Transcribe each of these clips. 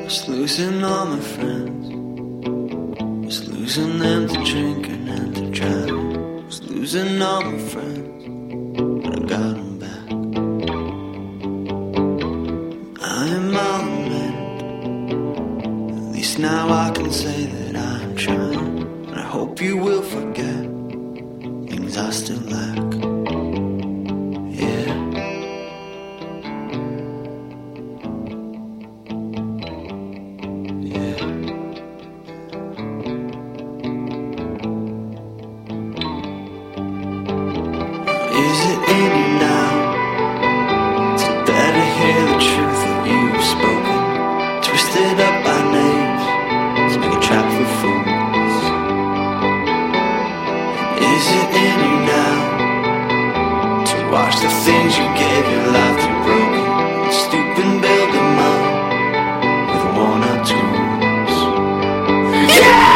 Was losing all my friends. Was losing them to drinking and to driving. Was losing all my friends, but I got them back. I am all mend. At least now I can say that I'm trying. And I hope you will forget things I still lack. Yeah. Watch the things you gave your life to broken, stoop and build them up with one or two rules. Yeah!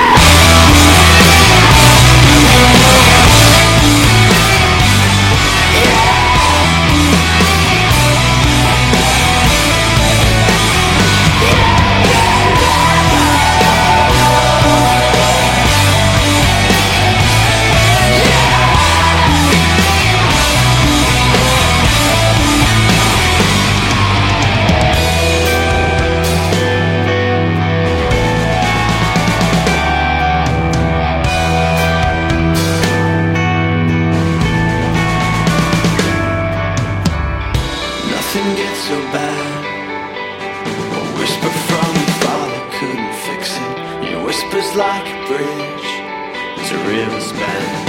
Nothing gets so bad. A whisper from your father couldn't fix it. Your whisper's like a bridge as a river spans.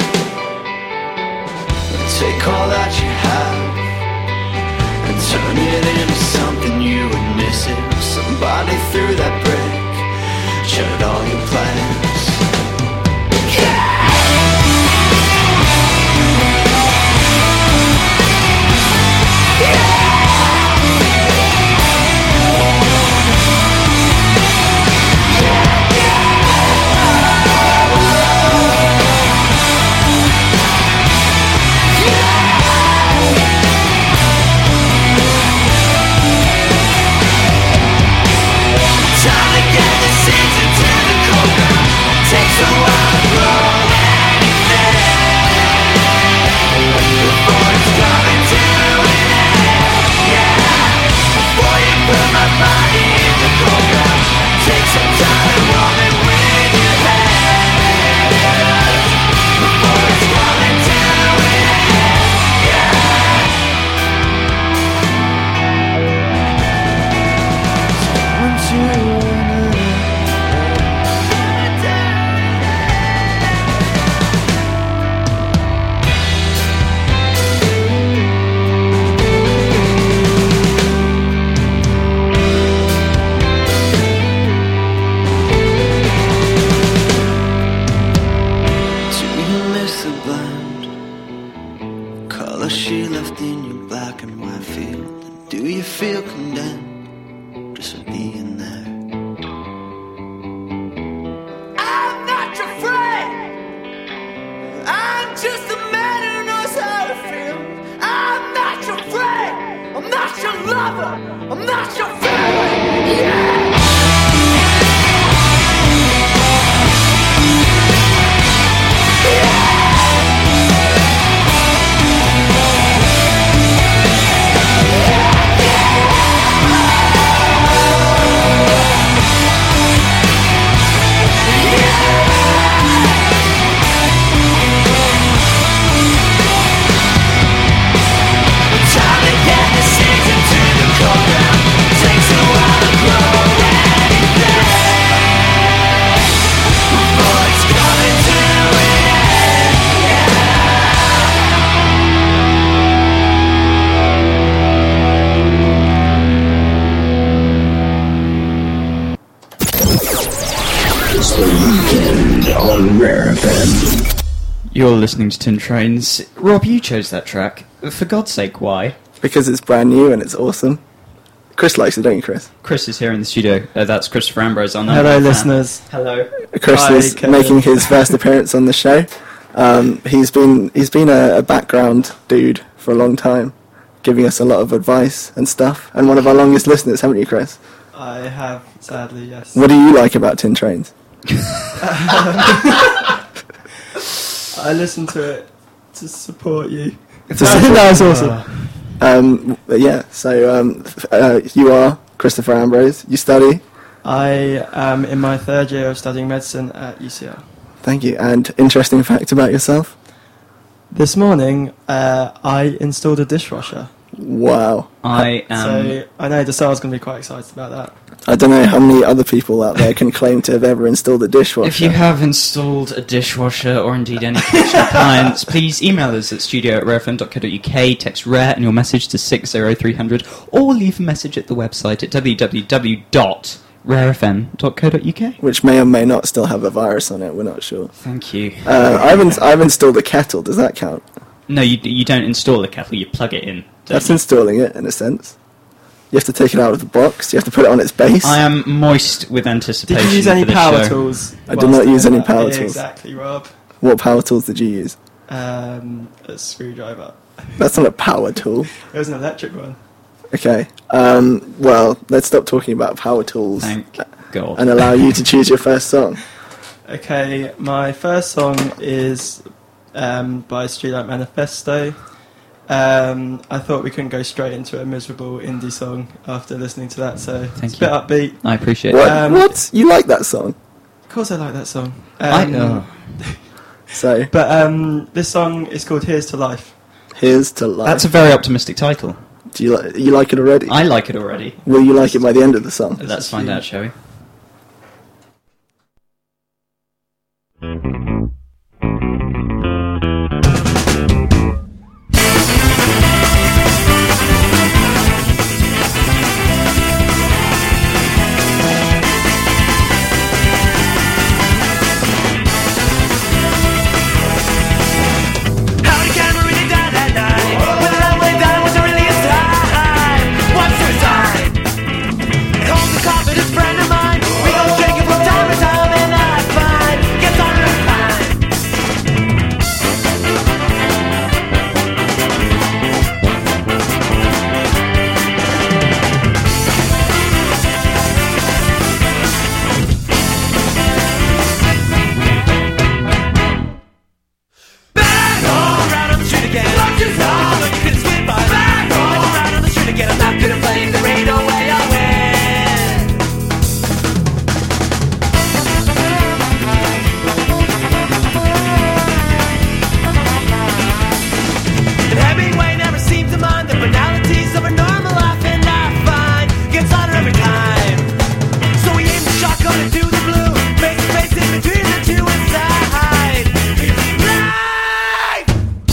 Take all that you have and turn it into something you would miss it. Somebody threw that brick, shattered all your plans. Yeah! Takes a while to grow anything before it's coming to an end. Yeah, before you put my body in the cold ground, take some time and warm it with your hands before it's coming to an end. Yeah, it's coming to an end. She left in your black and white field. Do you feel condemned just for being there? I'm not your friend. I'm just a man who knows how to feel. I'm not your friend. I'm not your lover. I'm not your family. Yeah. You're listening to Tin Trains. Rob, you chose that track. For God's sake, why? Because it's brand new and it's awesome. Chris likes it, don't you, Chris? Chris is here in the studio. That's Christopher Ambrose on that. Hello, listeners. Hello. Chris Hi, is Kevin. making his first appearance on the show. He's been a background dude for a long time, giving us a lot of advice and stuff. And one of our longest listeners, haven't you, Chris? I have, sadly, yes. What do you like about Tin Trains? I listen to it to support you. That's awesome. You are Christopher Ambrose. You study? I am in my 3rd year of studying medicine at UCL. Thank you. And interesting fact about yourself? This morning, I installed a dishwasher. Wow. So I know Desar's going to be quite excited about that. I don't know how many other people out there can claim to have ever installed a dishwasher. If you have installed a dishwasher or indeed any kitchen appliance, please email us at studio@rarefm.co.uk, text RARE and your message to 60300, or leave a message at the website at www.rarefm.co.uk. Which may or may not still have a virus on it, we're not sure. Thank you. I've installed a kettle, does that count? No, you don't install the kettle, you plug it in. That's installing it, in a sense. You have to take it out of the box, you have to put it on its base. I am moist with anticipation. Did you use any for this power show. tools? I did not use any power Yeah, tools. Exactly, Rob. What power tools did you use? A screwdriver. That's not a power tool. It was an electric one. Okay. Well, let's stop talking about power tools Thank God. and allow you to choose your first song. Okay, my first song is by Streetlight Manifesto. I thought we couldn't go straight into a miserable indie song after listening to that, so it's a bit upbeat. I appreciate What? that. What? You like that song? Of course I like that song. I know. So, But this song is called Here's to Life. here's to life. That's a very optimistic title. Do you like it already? I like it already. Will you like it by the end of the song? Let's find out, shall we? How the camera really died that night? When the light went down, was it really a time? What's suicide? At home, the confidence friend of mine. We go drinking from time to time, and I find gets on her time. Back home, right on the street again. Locked your door, but you couldn't swim by. Back home, right on the street again. I'm not gonna play. There ain't no way I win. And Hemingway never seemed to mind the banalities of a normal life, and I find gets on her every time. So we aim the shotgun into the blue, face to face in between the two inside. Life!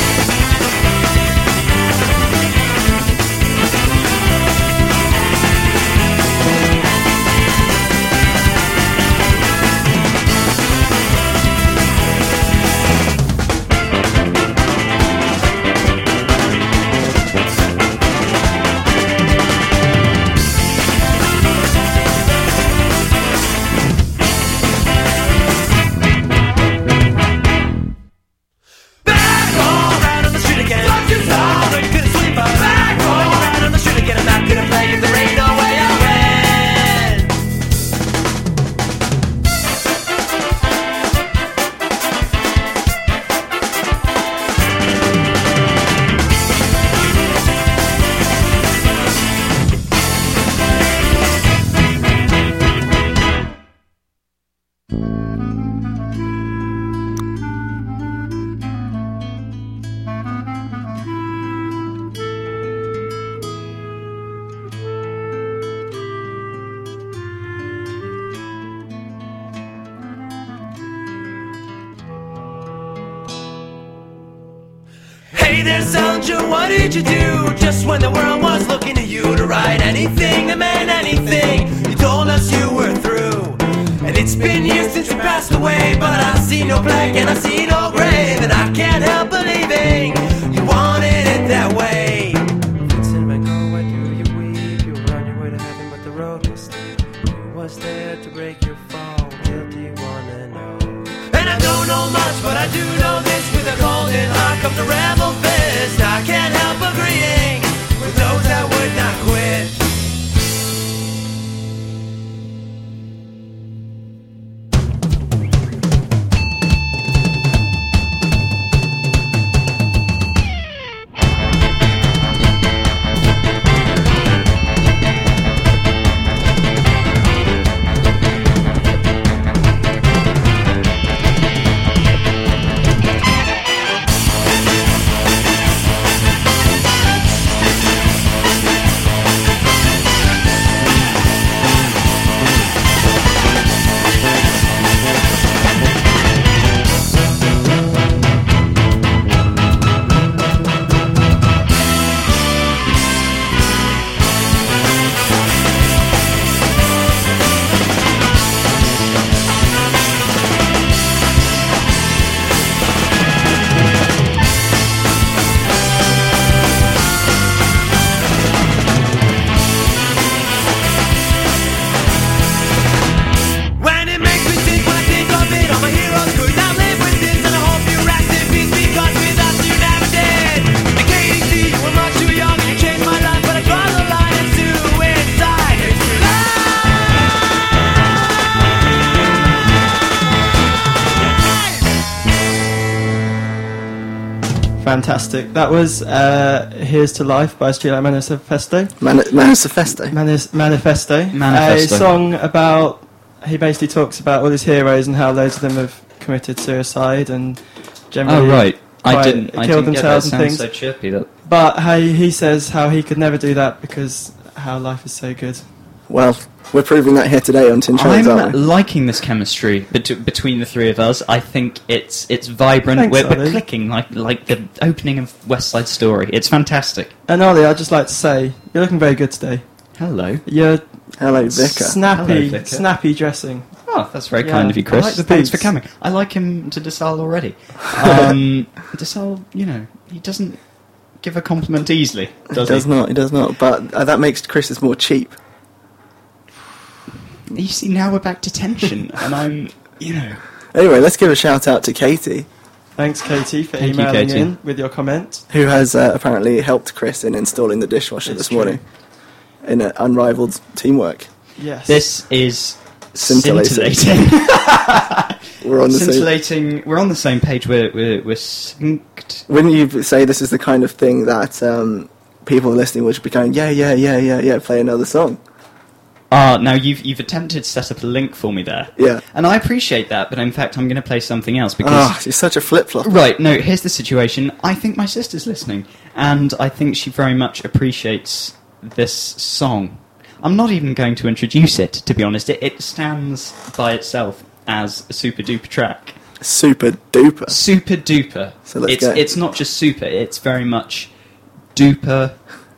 Back home, right on the street again. Locked your door, but you couldn't sleep on. Back home, right on the street again. I'm not gonna play if there ain't no way I win. Hey there, soldier, what did you do? Just when the world was looking to you to write anything that meant anything. You told us you were through. And it's been years since you passed away, but I see no plague and I see no grave, and I can't help believing you wanted it that way. Vincent Van Gogh, why do you weep? You were on your way to heaven, but the road was steep. Who was there to break your fall? Guilty, wanna know. And I don't know much, but I do know this. With a golden heart comes a rebel fist. I can't help agreeing with those that would not quit. fantastic. That was Here's to Life by Streetlight Manifesto. Manifesto. Manifesto. A song about, he basically talks about all his heroes and how loads of them have committed suicide and generally killed themselves and things. So chirpy. But he says how he could never do that because how life is so good. Well, we're proving that here today on Tin Trains, aren't I'm we? liking this chemistry between the three of us. I think it's vibrant. Thanks, we're Ollie. clicking like the opening of West Side Story. It's fantastic. And Ollie, I'd just like to say, you're looking very good today. Hello. You're Hello, Vicar. Hello, snappy dressing. Oh, that's very Yeah, kind of you, Chris. I like the Thanks for boots. coming. I like him to Desal already. Desal, he doesn't give a compliment easily, does he? He does not. But that makes Chris's more cheap. You see, now we're back to tension, and I'm. Anyway, let's give a shout out to Katie, Thanks, Katie, for Thank you, emailing Katie. in with your comment. who has apparently helped Chris in installing the dishwasher It's this true. morning in unrivaled teamwork. Yes. This is Scintillating. scintillating. We're on the same. Scintillating. We're on the same page. We're synced. Wouldn't you say this is the kind of thing that people listening would be going, yeah, play another song? Now you've attempted to set up a link for me there. Yeah. And I appreciate that, but in fact I'm going to play something else because... You're such a flip-flop. Right, no, here's the situation. I think my sister's listening, and I think she very much appreciates this song. I'm not even going to introduce it, to be honest. It stands by itself as a super-duper track. Super duper. Super duper. So let's go. It's not just super, it's very much duper.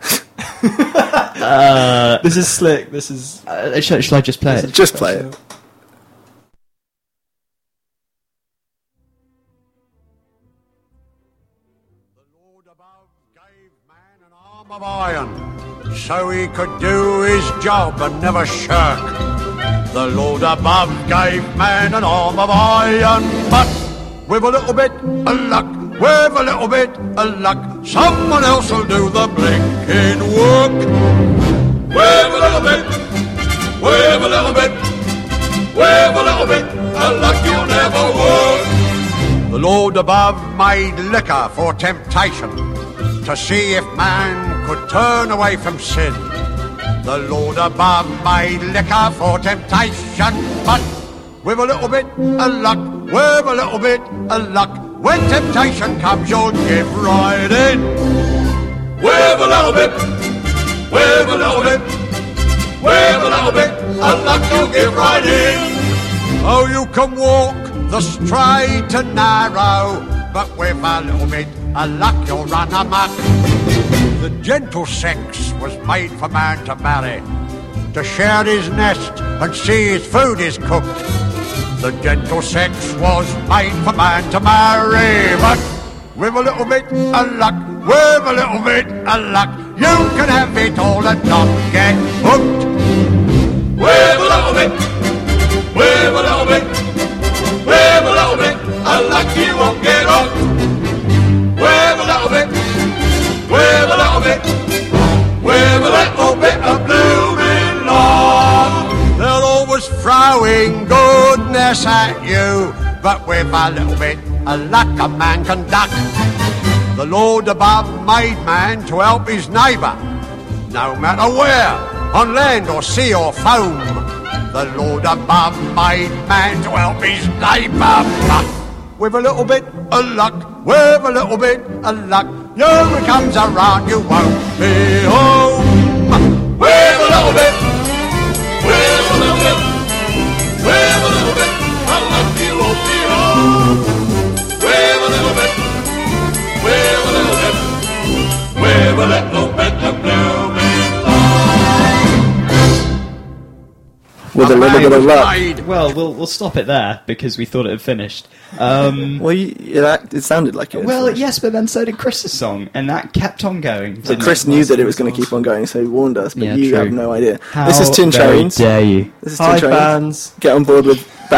This is slick. This is... Shall I just play it? Just play it. The Lord above gave man an arm of iron, so he could do his job and never shirk. The Lord above gave man an arm of iron, but with a little bit of luck, with a little bit of luck, someone else will do the blinking work. With a little bit, with a little bit, with a little bit of luck, you'll never work. The Lord above made liquor for temptation, to see if man could turn away from sin. The Lord above made liquor for temptation, but with a little bit of luck, with a little bit of luck, when temptation comes you'll give right in. With a little bit, with a little bit, with a little bit of luck you'll give right in. Oh, you can walk the straight and narrow, but with a little bit of luck you'll run amok. The gentle sex was made for man to marry, to share his nest and see his food is cooked. The gentle sex was made for man to marry, but with a little bit of luck, with a little bit of luck, you can have it all and not get hooked. With a little bit, with a little bit, with a little bit of luck, you won't get hooked. With a little bit, with a little bit, with a little bit of blooming love. They're always throwing goodness at you, but with a little bit of luck a man can duck. The Lord above made man to help his neighbour, no matter where, on land or sea or foam. The Lord above made man to help his neighbour, but with a little bit of luck, with a little bit of luck, you it comes around, you won't be home. With a little bit, with a little bit, with a little bit of luck, you won't be home. With a little bit, with a little bit, with a little bit of blooming love. With a little bit of luck. Well, we'll stop it there because we thought it had finished. Well, it sounded like it. Well, yes, but then so did Chris's song, and that kept on going. But didn't Chris it? knew that it was going to keep on going, so he warned us, but Yeah, you true. have no idea. How This is Tin very Trains. dare you? This is Tin Hi, Trains. fans. Get on board with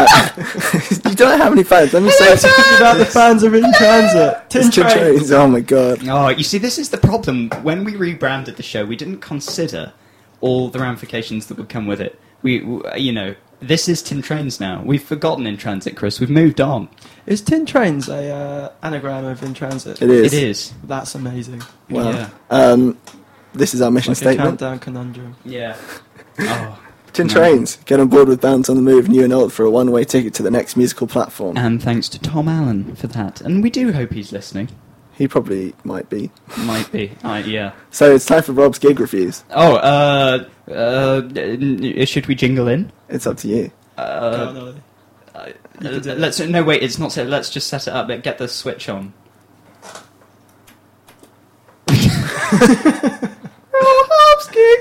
you don't have any fans. Let me say it. About the fans are in transit. Tin It's Tin Trains. Trains. Oh my god. Oh, you see, this is the problem. When we rebranded the show, we didn't consider all the ramifications that would come with it. This is Tin Trains now. We've forgotten In Transit, Chris. We've moved on. Is Tin Trains a anagram of In Transit? It is. It is. That's amazing. Well, Yeah. this is our mission Like a statement. countdown conundrum. Yeah. Oh. Tin No. Trains, get on board with Bounce on the Move, new and old, for a one-way ticket to the next musical platform. And thanks to Tom Allen for that. And we do hope he's listening. He probably might be. Might be. Yeah. So it's time for Rob's gig reviews. Oh, should we jingle in? It's up to you. Go on, Ollie. You can do it. Let's. No, wait. It's not. Set, let's just set it up. Get the switch on. Rob's gig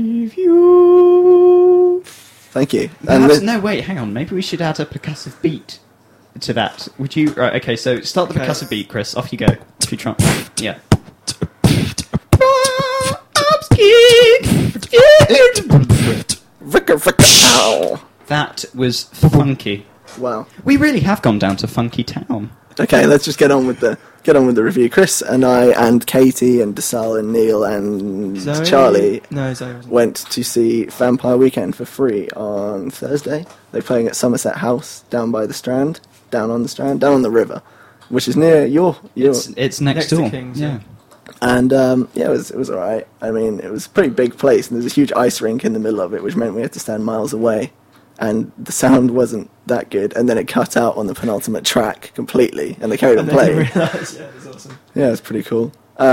review. Thank you. And Perhaps, no, wait. Hang on. Maybe we should add a percussive beat to that. Would you? Right. Okay. So start the Okay. percussive beat, Chris. Off you go. If you try. Yeah. Rob's gig. Vicka, ow. That was funky. Wow. We really have gone down to Funky Town. Okay, let's just get on with the review. Chris and I and Katie and Desal and Neil and Zoe? Charlie No, Zoe wasn't. went to see Vampire Weekend for free on Thursday. They're playing at Somerset House down by the Strand, down on the river, which is near your. It's next to door. King's, yeah. yeah. And yeah, it was all right. I mean, it was a pretty big place, and there's a huge ice rink in the middle of it, which meant we had to stand miles away, and the sound wasn't that good. And then it cut out on the penultimate track completely, and they carried on And then you playing. realise, yeah, it was awesome. Yeah, it was pretty cool.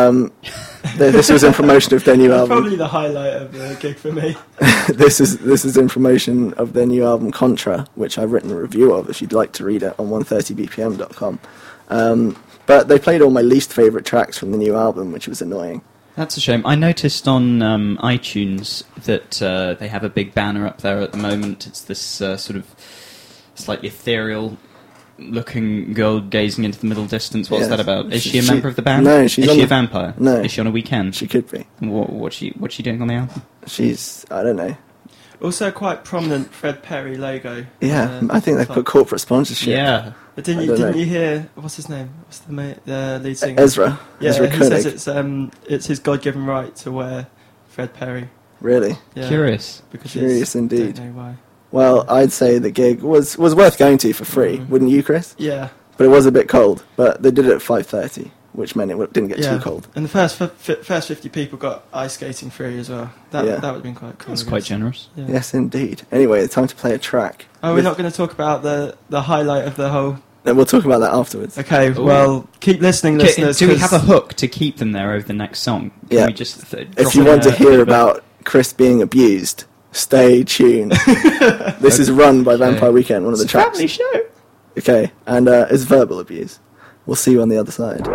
This was in promotion of their new That's album. probably the highlight of the gig for me. This is in promotion of their new album Contra, which I've written a review of if you'd like to read it on 130bpm.com. But they played all my least favourite tracks from the new album, which was annoying. That's a shame. I noticed on iTunes that they have a big banner up there at the moment. It's this sort of slightly ethereal-looking girl gazing into the middle distance. What's Yes. that about? Is she a She- member of the band? no, she's Is on she a the- vampire? No. Is she on a weekend? She could be. What's she doing on the album? She's, I don't know. Also, quite prominent Fred Perry logo. Yeah, on the I think they've top. put corporate sponsorship. Yeah. But I didn't don't know. you hear? What's his name? What's the lead singer? Ezra. Yeah, Ezra he Koenig. says it's his God-given right to wear Fred Perry. Really? Yeah, Curious. Because Curious indeed. Don't know why. Well, I'd say the gig was worth going to for free, wouldn't you, Chris? Yeah, But it was a bit cold. But they did it at 5:30, which meant it didn't get yeah. too cold. And the first 50 people got ice skating free as well. That Yeah. that would have been quite cool. That's I quite guess. generous. Yeah. Yes, indeed. Anyway, it's time to play a track. Oh, we're This- not going to talk about the highlight of the whole. No, we'll talk about that afterwards. Okay, Ooh. well, keep listening, Okay, listeners. do we 'cause- have a hook to keep them there over the next song? Can Yeah. we just If drop you in want to a hear bit of a- about Chris being abused, stay tuned. This is Run by Vampire Weekend, one of the It's a tracks. family show. Okay, and it's verbal abuse. We'll see you on the other side.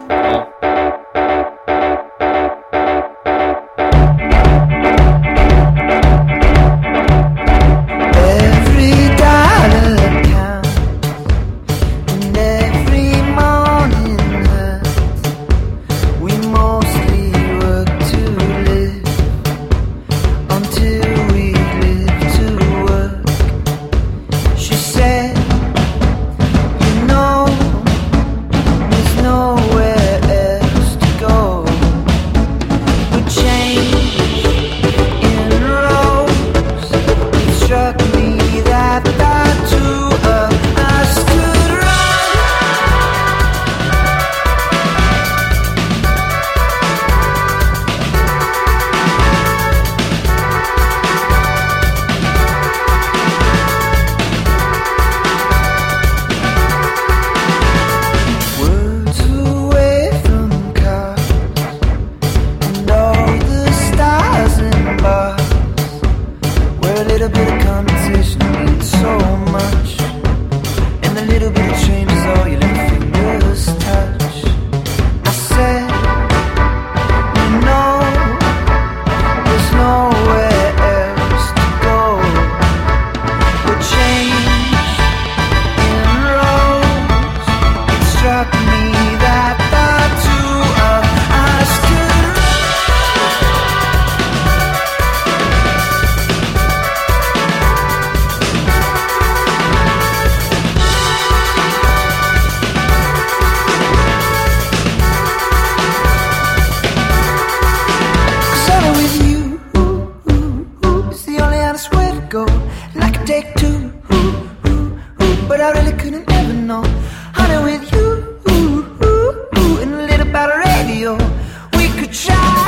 Every dollar counts, and every morning hurts. We mostly work to live until we live to work. She said, you know, there's nowhere else to go. We change in rows. It struck me that the two of us could run. Words away from cars and all the stars and bars, where a little bit of competition means so much, and a little bit of change is all your little fingers touch. I said, you know, there's nowhere else to go. We'll change in rows. It struck me that the two of us could run. but I really couldn't ever know. Honey, with you, and a little about a radio, we could try.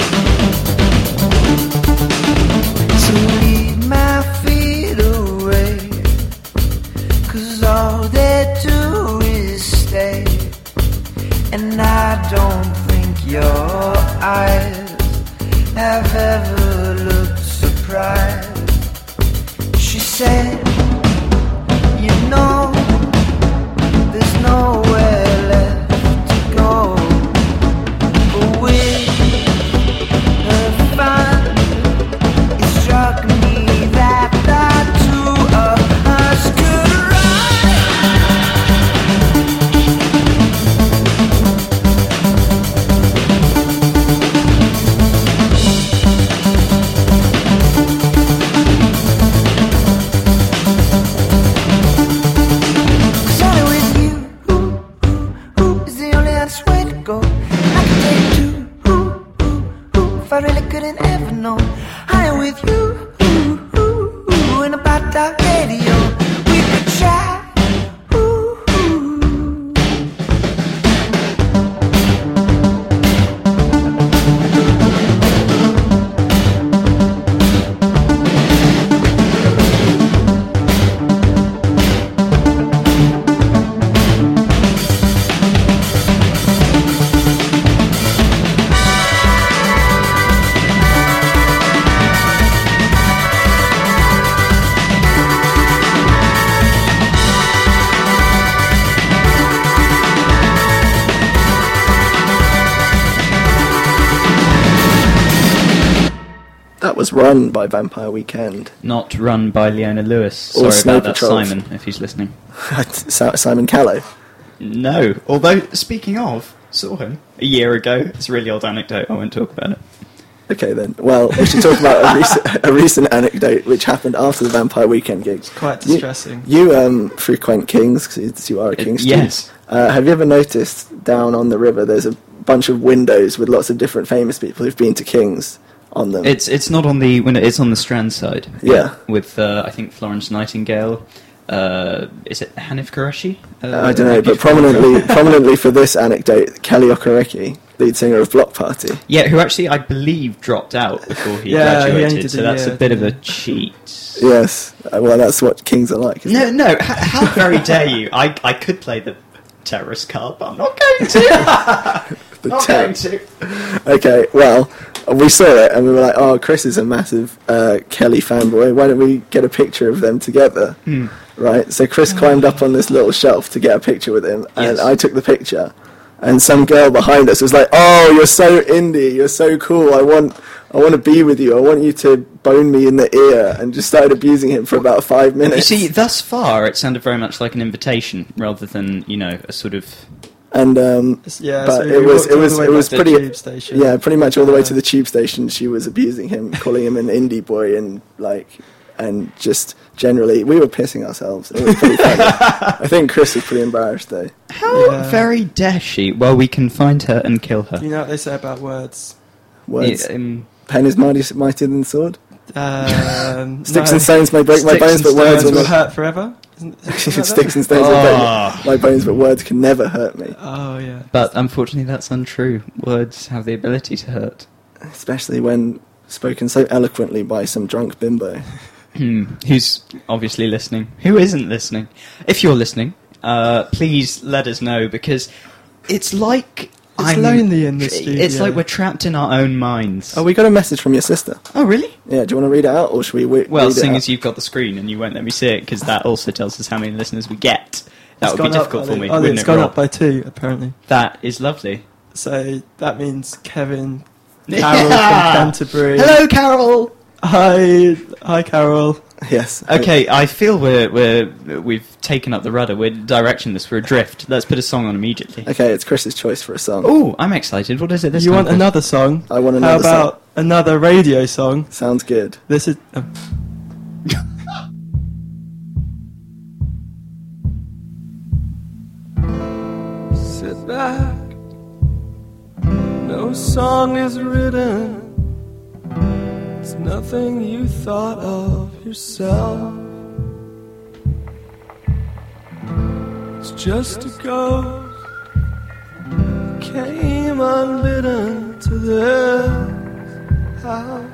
So leave my feet away, 'cause all they do is stay. And I don't think your eyes have ever looked surprised. She said, you know, there's nowhere left to go. But with her fun, it struck me that the two of us could I really couldn't ever know. I am with you, and about that radio, we could try. That was Run by Vampire Weekend. Not Run by Leona Lewis. Or Sorry Snow about that, Patrol. Simon, if he's listening. Simon Callow. No, although, speaking of, saw him a year ago. It's a really old anecdote, I won't talk about it. Okay then. Well, we should talk about a recent anecdote which happened after the Vampire Weekend gigs. Quite distressing. You frequent Kings, because you are a Kings student. Yes. Have you ever noticed down on the river there's a bunch of windows with lots of different famous people who've been to Kings on them? It's not on the window, it's on the Strand side. Yeah. With, I think, Florence Nightingale. Is it Hanif Qureshi? I don't know, but prominently for this anecdote, Kelly Okereke, lead singer of Block Party. Yeah, who actually, I believe, dropped out before he Yeah, he only graduated, did so a that's year, a bit of a didn't cheat. Yes, well, that's what Kings are like. Isn't No, it? how very dare you? I could play the terrorist card, but I'm not going to. Going to. Okay, well, we saw it and we were like, oh, Chris is a massive Kelly fanboy. Why don't we get a picture of them together? Right? So Chris climbed up on this little shelf to get a picture with him, and Yes. I took the picture. And some girl behind us was like, "Oh, you're so indie. You're so cool. I want to be with you. I want you to bone me in the ear," and just started abusing him for about 5 minutes. You see, thus far, it sounded very much like an invitation rather than, a sort of... And Yeah, but so it we was walked all the way back to the pretty tube station. yeah, pretty much all the way to the tube station. She was abusing him, calling him an indie boy, and just generally, we were pissing ourselves. It was pretty funny. I think Chris was pretty embarrassed though. How Yeah. very dare she? Well, we can find her and kill her. You know what they say about words? Words. Yeah, Pen is mightier than sword. Sticks No. and stones may break my Sticks bones, and but words Words will will not. hurt forever. Isn't that Sticks that? and stones may break my bones, but words can never hurt me. Oh yeah. But unfortunately, that's untrue. Words have the ability to hurt. Especially when spoken so eloquently by some drunk bimbo. Who's obviously listening? Who isn't listening? If you're listening, please let us know, because it's like It's lonely in the studio. It's like we're trapped in our own minds. Oh, we got a message from your sister. Oh, really? Yeah, do you want to read it out, or should we Well, read it seeing out? as you've got the screen and you won't let me see it, because that also tells us how many listeners we get. That It's would be gone up difficult by for me. Oh, wouldn't it's it, gone Rob? up by 2 apparently. That is lovely. So that means Kevin, Carol from Canterbury. Hello, Carol. Hi, Carol. Yes. Okay, I feel we've taken up the rudder. We're directionless. We're adrift. Let's put a song on immediately. Okay, it's Chris's choice for a song. Oh, I'm excited. What is it this You time? want Chris? another song? I want How another about another radio song? Sounds good. This is. Sit back. No song is written. It's nothing you thought of yourself. just a ghost came unbidden to this house.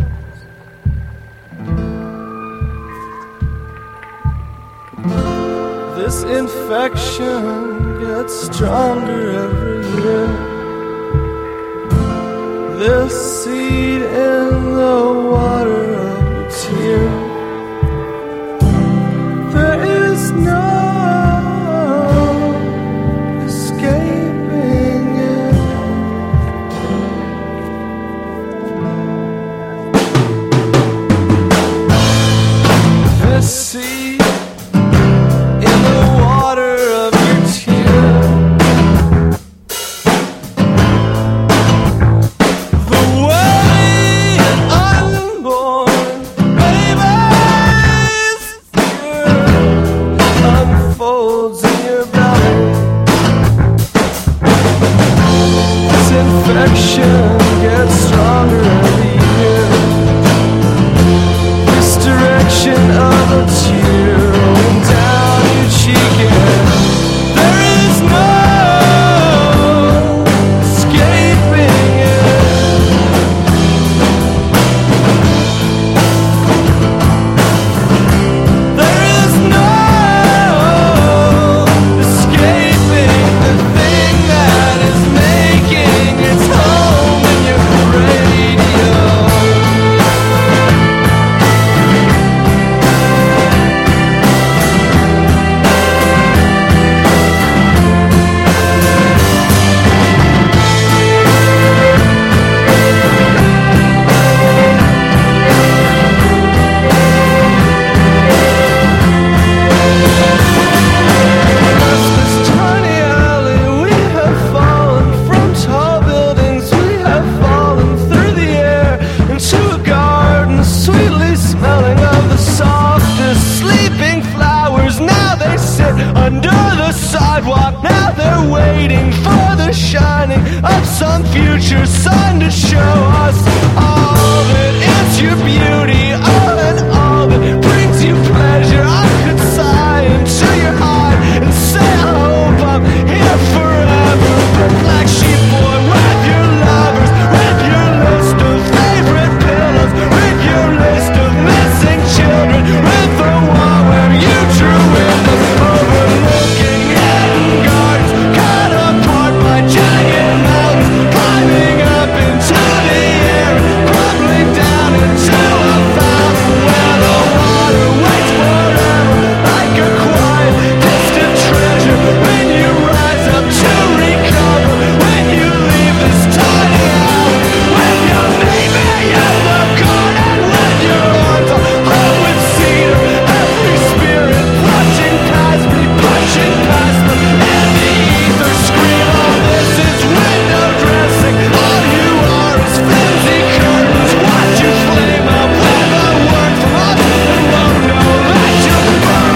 This infection gets stronger every year. This seed in the water of a tear. There is no escaping it. This seed in the water of your tear. The way an unborn baby's fear unfolds in your belly. This infection gets stronger every year. This direction of a tear rolling down your cheek again. There is no escaping it. There is no escaping the thing that is making its home in your radio. This tiny alley, we have fallen from tall buildings. We have fallen through the air into a garden, sweetly smelling of the softest sleeping flowers. Now they sit under the sidewalk. Now they're waiting for the shining of some future sun to show us all that is your beauty, all and all that brings you pleasure. I could sigh into your heart and say I hope I'm here forever. But black sheep boy, with your lovers, with your list of favorite pillows, with your list of missing children, with the wall where you drew windows overlooking hidden gardens, cut apart by giant mountains, climbing up into the air, crumbling down into a fountain where the water waits forever, like a quiet, distant treasure. When you rise up to recover, when you leave this tiny house, when you meet me in the garden, when your arms are hung with cedar, every spirit pushing past me, in the ether scream, oh, this is window dressing. All you are is flimsy curtains. Watch you flame up with a word from us, and won't know that you're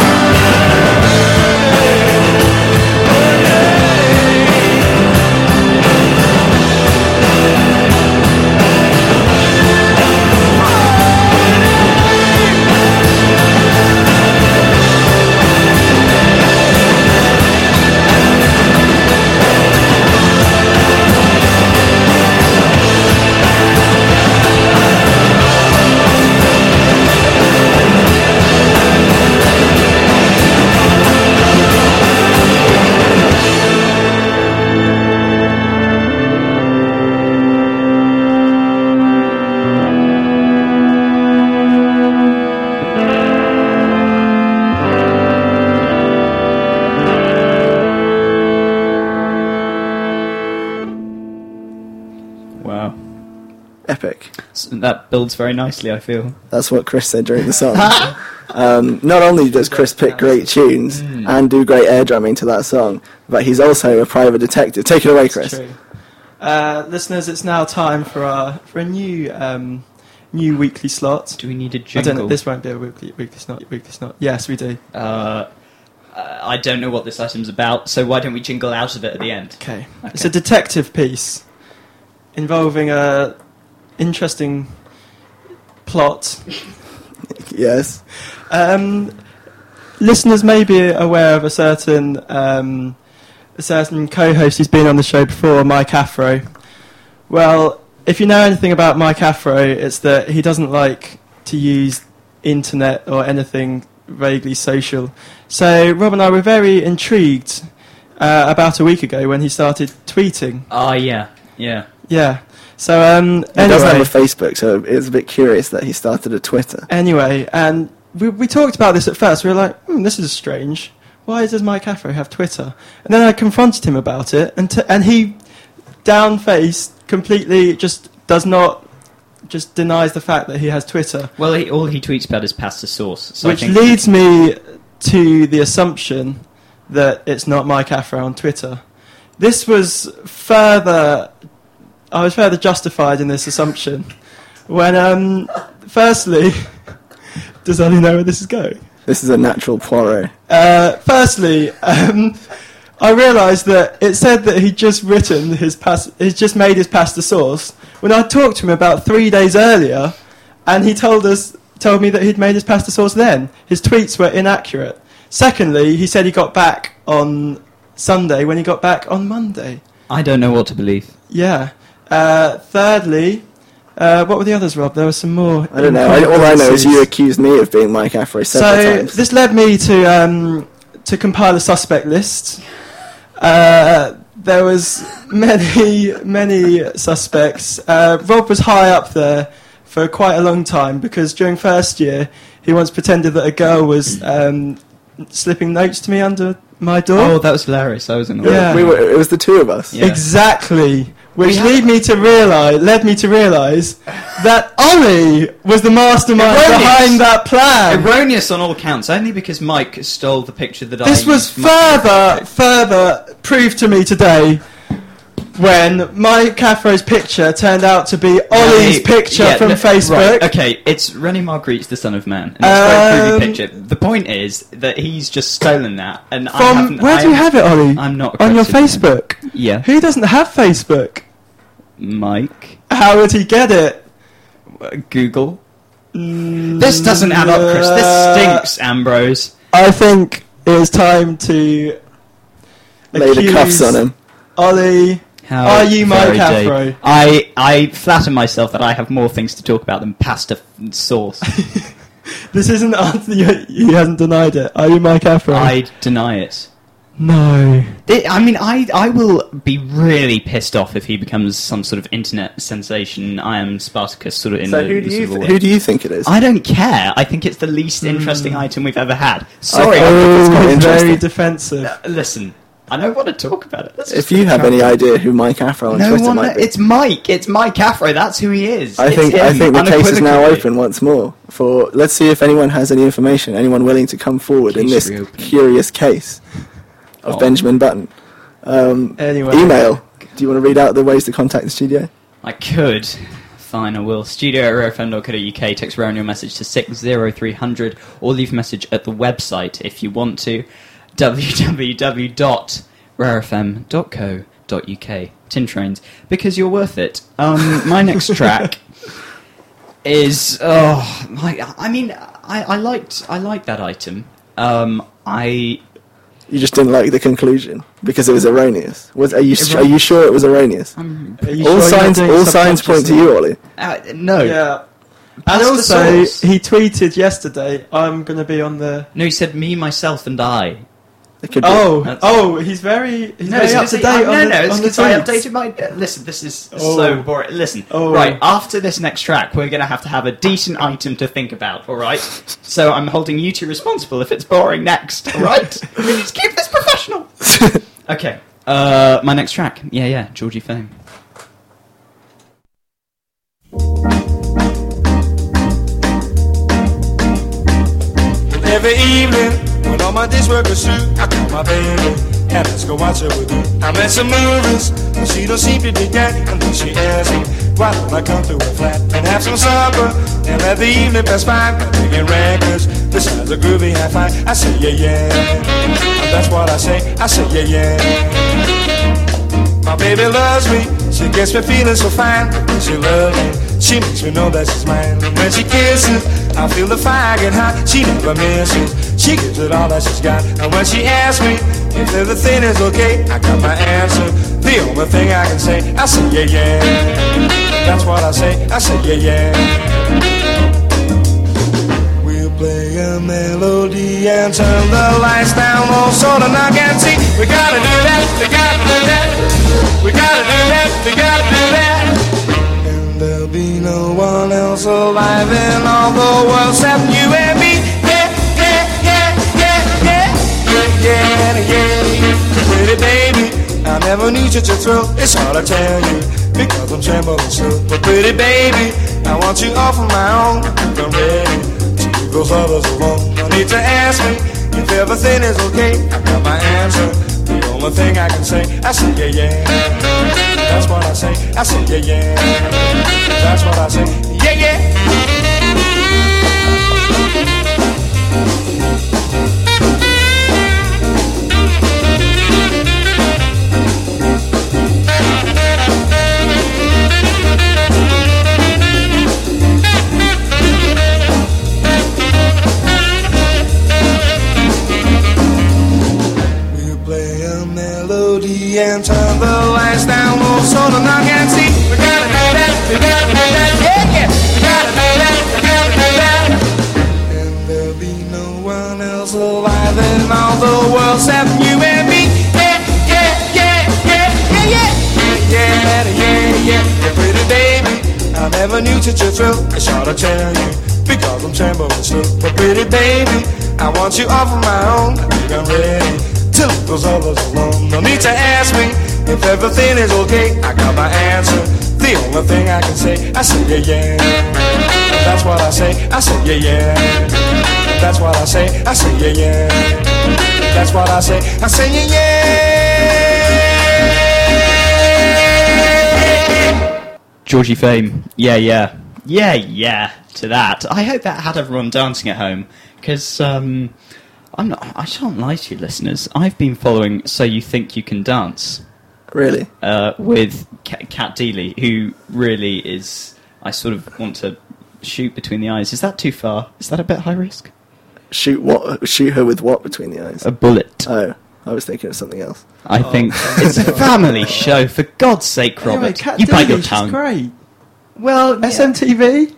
Wow. Epic. So that builds very nicely, I feel. That's what Chris said during the song. Not only does Chris pick great tunes and do great air drumming to that song, but he's also a private detective. Take it away, Chris. True. Listeners, it's now time for a new weekly slot. Do we need a I jingle? don't know, this won't be a weekly slot. Yes, we do. I don't know what this item's about, so why don't we jingle out of it at the end? Okay. It's a detective piece involving a interesting plot. Yes. Listeners may be aware of a certain a certain co-host who's been on the show before, Mike Afro. Well, if you know anything about Mike Afro, it's that he doesn't like to use internet or anything vaguely social. So Rob and I were very intrigued about a week ago when he started tweeting. Oh, yeah. Yeah. So, He doesn't have a anyway, Facebook, so it's a bit curious that he started a Twitter. and we talked about this at first. We were like, this is strange. Why does Mike Afro have Twitter? And then I confronted him about it, and he, down-faced, completely just denies the fact that he has Twitter. Well, all he tweets about is pasta sauce. So Which I think leads me to the assumption that it's not Mike Afro on Twitter. This was I was further justified in this assumption when, firstly, does Ollie know where this is going? This is a natural Poirot. Firstly, I realised that it said that he'd just written he'd just made his pasta sauce when I talked to him about 3 days earlier, and he told me that he'd made his pasta sauce then. His tweets were inaccurate. Secondly, he said he got back on Sunday when he got back on Monday. I don't know what to believe. Yeah. Thirdly, what were the others, Rob? There were some more. I don't know. All I know is you accused me of being Mike Afro several times. This led me to compile a suspect list. There was many suspects. Rob was high up there for quite a long time because during first year he once pretended that a girl was slipping notes to me under my door. Oh, that was hilarious. I was in the Yeah. It was the two of us. Yeah. Exactly. Which led me to realise that Ollie was the mastermind Erroneous. behind that plan. Erroneous on all counts, only because Mike stole the picture that This was further proved to me today when Mike Afro's picture turned out to be Ollie's picture from Facebook. Right, okay, it's René Magritte, the son of man. And it's a very pretty picture. The point is that he's just stolen that. And Where do you have it, Ollie? I'm not on your accredited. Facebook. Yeah. Who doesn't have Facebook? Mike. How would he get it? Google. This doesn't add up, Chris. This stinks, Ambrose. I think it is time to Lay the accuse cuffs on him. Ollie. How Are you Mike very day. Afro? I flatter myself that I have more things to talk about than pasta sauce. This isn't answer. He hasn't denied it. Are you Mike Afro? I deny it. No. I will be really pissed off if he becomes some sort of internet sensation. I am Spartacus, sort of in So the who do you sort of who do you think it is? I don't care. I think it's the least interesting item we've ever had. Sorry. it's quite Oh, he's interesting. very defensive. Listen, I don't want to talk about it. Let's just If you have any idea who Mike Afro on no Twitter one. might be, It's Mike. It's Mike Afro. That's who he is. I It's think him, the case is now unequivocally. open once more. Let's see if anyone has any information, anyone willing to come forward in Case this reopened. curious case of Oh. Benjamin Button. Anyway. Email. Do you want to read out the ways to contact the studio? I could. Fine, I will. studio@rarefm.co.uk. Text around your message to 60300 or leave a message at the website if you want to. www.rarefm.co.uk. Tin Trains. Because you're worth it. My next track is... I liked that item. You just didn't like the conclusion because it was erroneous. Are you sure it was erroneous? Are you All sure you're signs doing point to you, Ollie. No. Yeah. And Pasta also, sauce. he tweeted yesterday, I'm going to be on the... No, he said me, myself, and I. It could be. He's very up to date it's on the because I tweets. updated my... listen, this is Oh. so boring. Listen, Oh. right, after this next track, we're going to have a decent item to think about, alright? So I'm holding you two responsible if it's boring next, alright? Let's keep this professional! Okay, my next track. Yeah, Georgie Fame. Every evening, when all my days work is through, I call my baby and let's go watch a movie. I'm at some movies, but she don't seem to dig that. And then she asks me, why don't I come through a flat and have some supper and let the evening pass by? Taking records, besides a groovy high-fi. I say yeah, and that's what I say yeah. My baby loves me, she gets me feeling so fine. When she loves me, she makes me know that she's mine. And when she kisses, I feel the fire get hot. She never misses, She gives it all that she's got. And when she asks me if everything is okay, I got my answer. The only thing I can say, I say yeah, yeah. That's what I say yeah, yeah. We'll play a melody and turn the lights down low so the knock and see. We gotta do that, we gotta do that. We gotta do that, we gotta do that. And there'll be no one else alive in all the world except you and me. Yeah. Pretty baby, I never need you to thrill. It's hard to tell you because I'm trembling still. But pretty baby, I want you all for my own. I'm ready to leave those others alone. No need to ask me if everything is okay. I got my answer. The only thing I can say, I say yeah, yeah. That's what I say yeah, yeah. That's what I say, yeah, yeah. And turn the lights down low so the knock and see. We gotta do that, we gotta do that, yeah, yeah. We gotta do that, we gotta do that. And there'll be no one else alive in all the world except you and me. Yeah. Pretty baby, I never knew such a thrill. It's hard to tell you because I'm trembling still. But pretty baby, I want you all for my own. I think I'm ready to leave those others alone. No need to ask me if everything is okay. I got my answer. The only thing I can say, I say yeah, yeah. That's what I say yeah, yeah. That's what I say yeah, yeah. That's what I say yeah, yeah. Georgie Fame, yeah to that. I hope that had everyone dancing at home, because I shan't lie to you, listeners. I've been following So You Think You Can Dance. Really? With Kat Deely, who really is... I sort of want to shoot between the eyes. Is that too far? Is that a bit high risk? Shoot what? Shoot her with what between the eyes? A bullet. Oh, I was thinking of something else. I think it's a family show, for God's sake, Robert. Anyway, Kat you bite Deely, your she's tongue. great. Well, SMTV?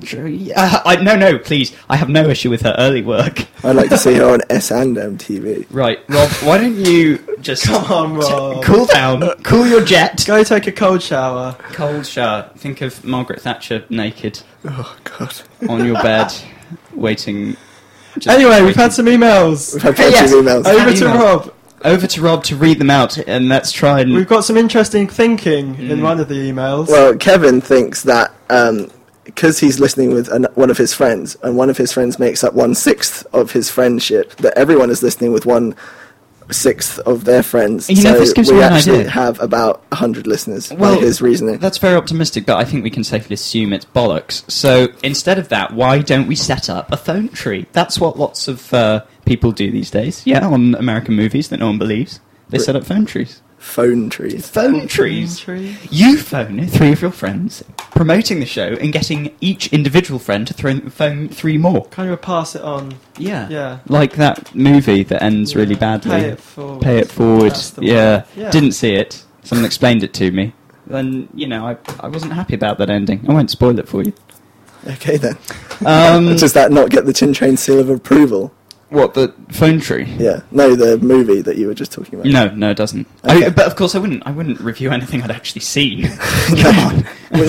No, please. I have no issue with her early work. I'd like to see her on S&M TV. Right, Rob, why don't you just... Come on, Rob. Cool down. Cool your jet. Go take a cold shower. Cold shower. Think of Margaret Thatcher naked Oh, God. on your bed, waiting... Anyway, we've had some emails. We've had plenty Yes. of emails. Over to emails. Rob. Over to Rob to read them out, and let's try and... We've got some interesting thinking in one of the emails. Well, Kevin thinks that because he's listening with one of his friends, and one of his friends makes up 1/6 of his friendship, that everyone is listening with 1/6 of their friends. You know, so this gives we me an actually idea. have about 100 listeners by Well, his reasoning. That's very optimistic, but I think we can safely assume it's bollocks. So instead of that, why don't we set up a phone tree? That's what lots of people do these days. Yeah, on American movies that no one believes. They set up phone trees. Phone trees. Phone trees. Tree. You phone 3 of your friends, promoting the show and getting each individual friend to phone 3 more. Kind of pass it on. Yeah. Yeah. Like that movie that ends really badly. Pay it forward. Pay it forward. That's the Yeah. one. Yeah. Didn't see it. Someone explained it to me. Then, I wasn't happy about that ending. I won't spoil it for you. Okay, then. Um, Does that not get the Chin Train seal of approval? What, the phone tree? Yeah. No, the movie that you were just talking about. No, it doesn't. Okay. But of course I wouldn't review anything I'd actually seen. Come on.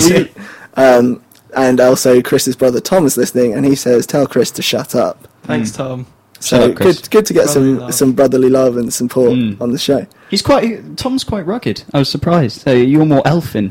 And also, Chris's brother Tom is listening, and he says, "Tell Chris to shut up." Thanks, Tom. So Shut up, Chris. good to get Brotherly love. some brotherly love and support on the show. Tom's quite rugged. I was surprised. So you're more elfin,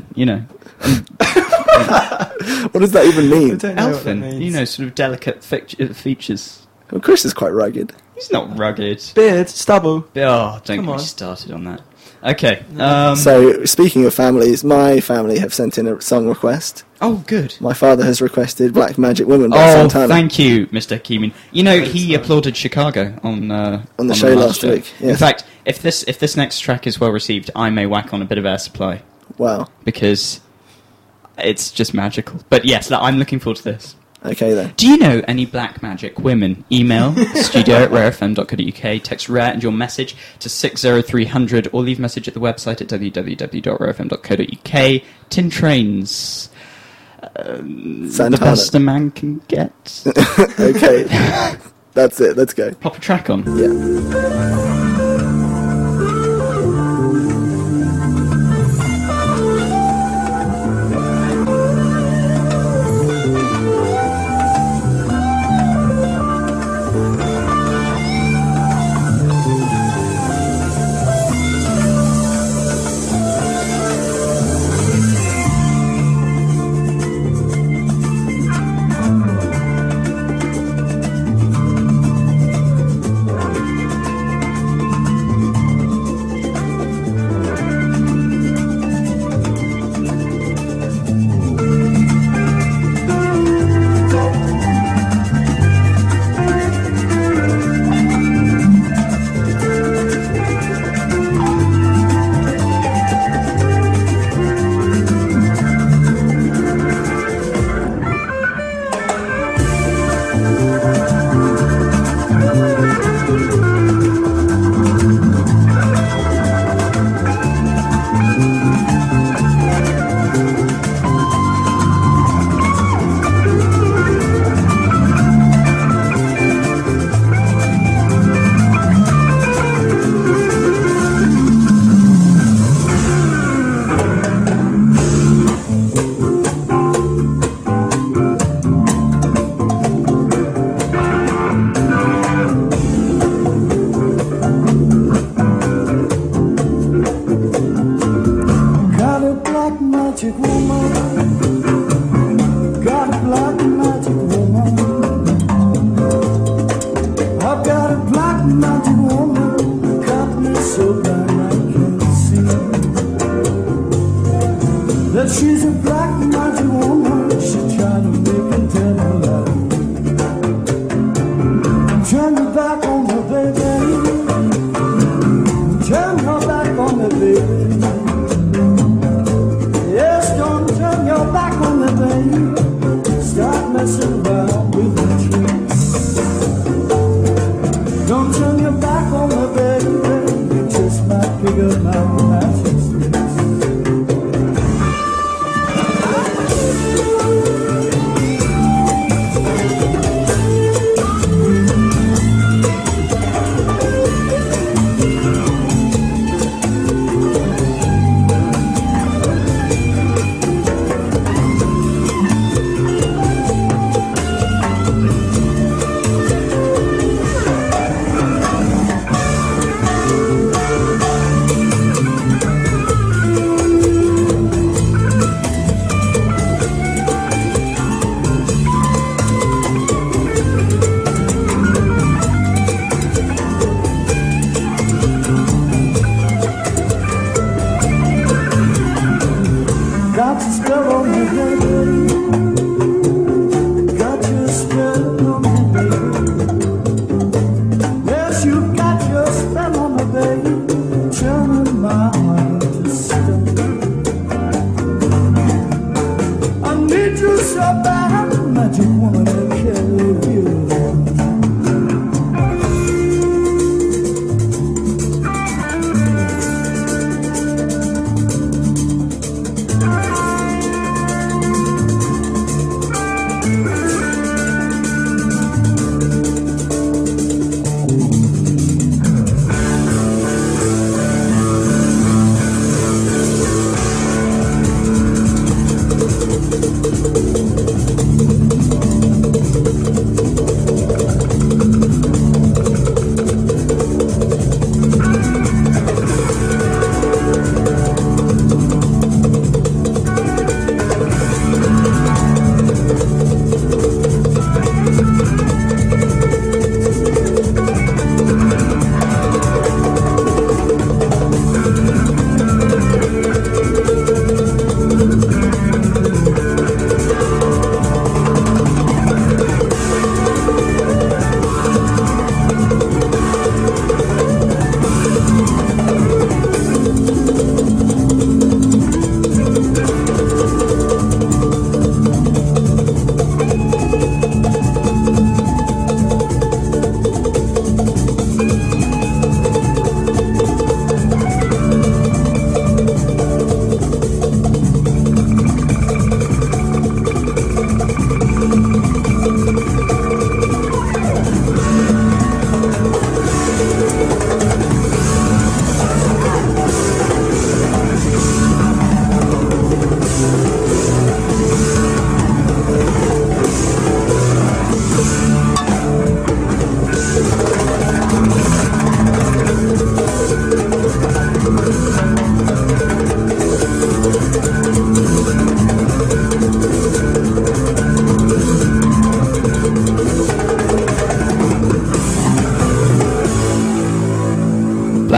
What does that even I mean? don't know what that Elfin, means. sort of delicate features. Well, Chris is quite rugged. He's not rugged. Beard, stubble. Oh, don't Come get me on. started on that. Okay. So, speaking of families, my family have sent in a song request. Oh, good. My father has requested Black Magic Woman by Oh, Santana. thank you, Mr. Keeman. He applauded Chicago on the show last week, In yes. fact, if this next track is well received, I may whack on a bit of Air Supply Wow. because it's just magical. But yes, I'm looking forward to this. Okay then. Do you know any black magic women? Email studio@rarefm.co.uk, text RARE and your message to 60300, or leave a message at the website at www.rarefm.co.uk. Tin Trains. The Santana. best a man can get. Okay. That's it. Let's go. Pop a track on. Yeah.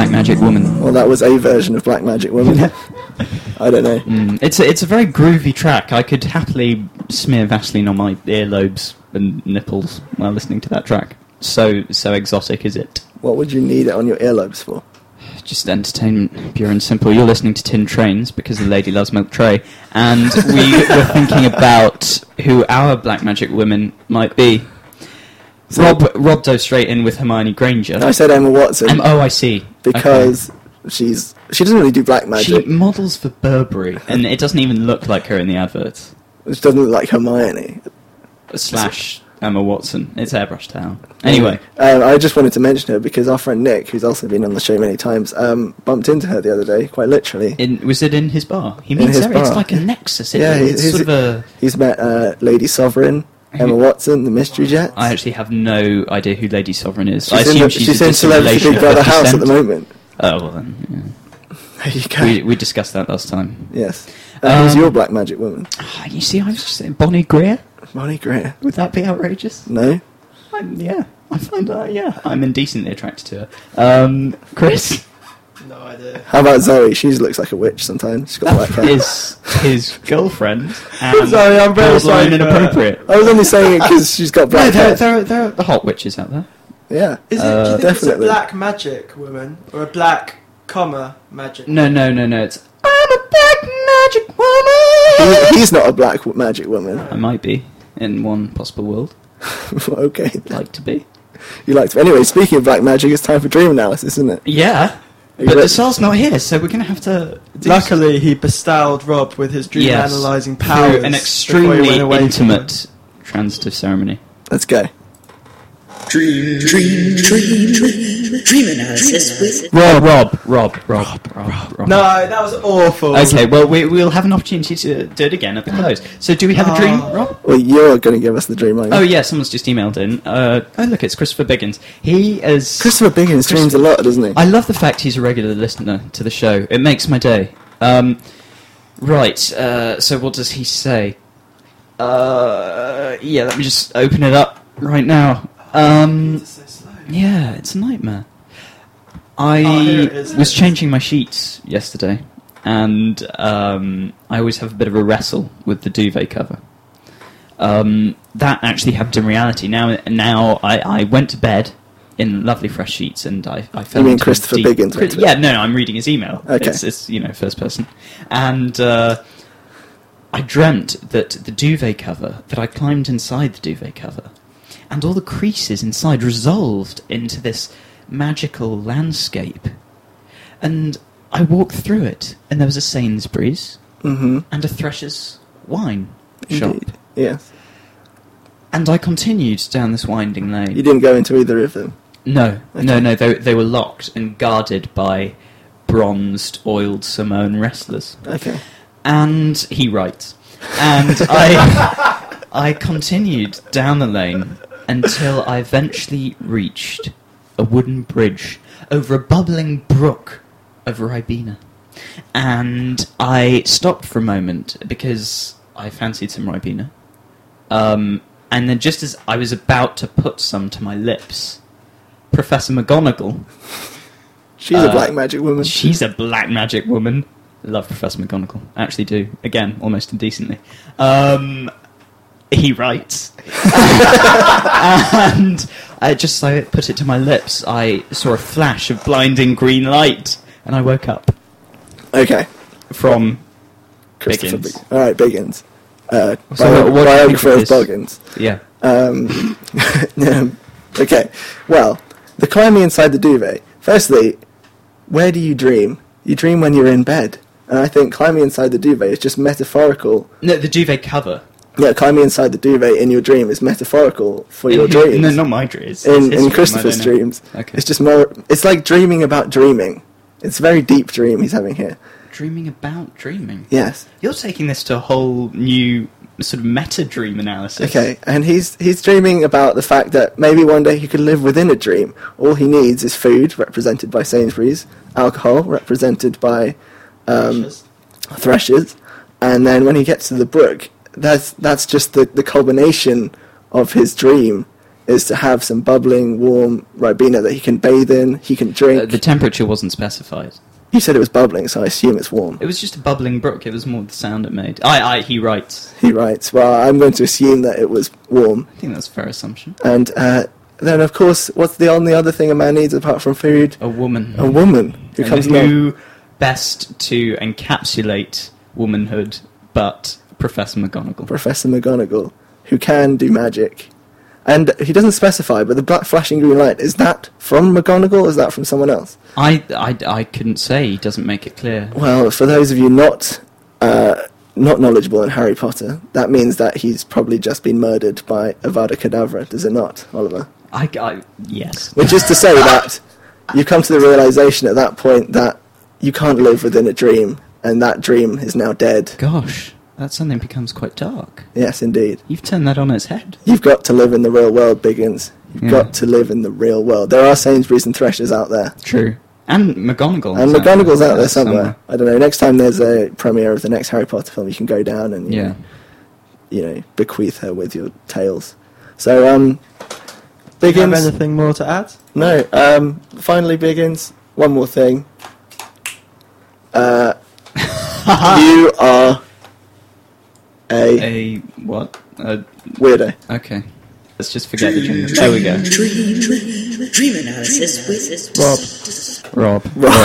Black Magic Woman. Well, that was a version of Black Magic Woman. I don't know. It's a very groovy track. I could happily smear Vaseline on my earlobes and nipples while listening to that track. So exotic is it. What would you need it on your earlobes for? Just entertainment, pure and simple. You're listening to Tin Trains because the lady loves milk tray, and we were thinking about who our Black Magic Women might be. Rob dove straight in with Hermione Granger. I said Emma Watson. I see. Because she doesn't really do black magic. She models for Burberry, and it doesn't even look like her in the adverts. Which doesn't look like Hermione. / Emma Watson. It's airbrushed down. Anyway. I just wanted to mention her because our friend Nick, who's also been on the show many times, bumped into her the other day, quite literally. Was it in his bar? He meets her. It's like a nexus. He's met Lady Sovereign, Emma Watson, the Mystery Jets. I actually have no idea who Lady Sovereign is. She's in Celebrity Big Brother House at the moment. Oh, well then, yeah. There you go. We discussed that last time. Yes. Who's your Black Magic Woman? You see, I was just saying Bonnie Greer. Bonnie Greer. Would that be outrageous? No. I find I'm indecently attracted to her. Chris? No idea. How about Zoe? She looks like a witch sometimes. She's got black hair. Is his girlfriend. And sorry, I'm very sorry. Inappropriate. I was only saying it because she's got black hair. There are the hot witches out there. Yeah. Do you think definitely. it's a black magic woman or a black, magic? No. It's I'm a black magic woman. He's not a black magic woman. I might be in one possible world. Okay. Like to be. You like to. Anyway, speaking of black magic, it's time for dream analysis, isn't it? Yeah. But the Sal's not here, so we're going to have to... Luckily, he bestowed Rob with his dream analysing powers. Through an extremely intimate transitive ceremony. Let's go. Dream analysis with Rob. No, that was awful. Okay, well, we'll have an opportunity to do it again at the close. So do we have a dream, Rob? Well, you're going to give us the dream, aren't you? Oh, yeah, someone's just emailed in. Look, it's Christopher Biggins. Christopher Biggins dreams a lot, doesn't he? I love the fact he's a regular listener to the show. It makes my day. Right, so what does he say? Let me just open it up right now. Yeah, it's a nightmare. I was changing my sheets yesterday, and I always have a bit of a wrestle with the duvet cover. That actually happened in reality. Now I went to bed in lovely fresh sheets, and I fell. You mean Christopher Biggins? Yeah, no, I'm reading his email. Okay. It's first person, and I dreamt that the duvet cover, that I climbed inside the duvet cover, and all the creases inside resolved into this magical landscape. And I walked through it, and there was a Sainsbury's and a Thresher's wine shop. Indeed. Yes. And I continued down this winding lane. You didn't go into either of them? No, Okay. no, they were locked and guarded by bronzed, oiled Samoan wrestlers. Okay. And he writes. And I continued down the lane until I eventually reached a wooden bridge over a bubbling brook over Ribena. And I stopped for a moment because I fancied some Ribena. And then just as I was about to put some to my lips, Professor McGonagall... She's a black magic woman. She's a black magic woman. Love Professor McGonagall. I actually do. Again, almost indecently. He writes. And just so I put it to my lips, I saw a flash of blinding green light, and I woke up. Okay. From Christopher Biggins. All right, Biggins. So what do you think biographer of of this? Boggins. Yeah. Okay. Well, the climbing inside the duvet. Firstly, where do you dream? You dream when you're in bed. And I think climbing inside the duvet is just metaphorical. No, the duvet cover. Yeah, climbing inside the duvet in your dream is metaphorical for your dreams. No, not my dreams. In Christopher's dreams. Okay. It's just more... It's like dreaming about dreaming. It's a very deep dream he's having here. Dreaming about dreaming. Yes. You're taking this to a whole new sort of meta-dream analysis. Okay, and he's dreaming about the fact that maybe one day he could live within a dream. All he needs is food, represented by Sainsbury's, alcohol, represented by Threshers, and then when he gets to the brook, that's just the culmination of his dream. is to have some bubbling, warm Ribena that he can bathe in, he can drink. The temperature wasn't specified. You said it was bubbling, so I assume it's warm. It was just a bubbling brook. It was more the sound it made. He writes. He writes, well, I'm going to assume that it was warm. I think that's a fair assumption. And then, of course, what's the only other thing a man needs apart from food? A woman. A woman who And comes along. who best to encapsulate womanhood but Professor McGonagall? Professor McGonagall, who can do magic. And he doesn't specify, but the black flashing green light, is that from McGonagall or is that from someone else? I couldn't say. He doesn't make it clear. Well, for those of you not knowledgeable in Harry Potter, that means that he's probably just been murdered by Avada Kedavra, does it not, Oliver? Yes. Which is to say that you come to the realization at that point that you can't live within a dream, and that dream is now dead. Gosh, that suddenly becomes quite dark. Yes, indeed. You've turned that on its head. You've got to live in the real world, Biggins. You've Yeah. got to live in the real world. There are Sainsbury's and Threshers out there. True. And McGonagall. And McGonagall's out there somewhere. I don't know. Next time there's a premiere of the next Harry Potter film, you can go down and you know, bequeath her with your tales. So, Do you have Biggins. anything more to add? No. Finally, Biggins. One more thing. You are A what? weirdo. Okay. Let's just forget the jingle. There we go. Dream analysis with Rob.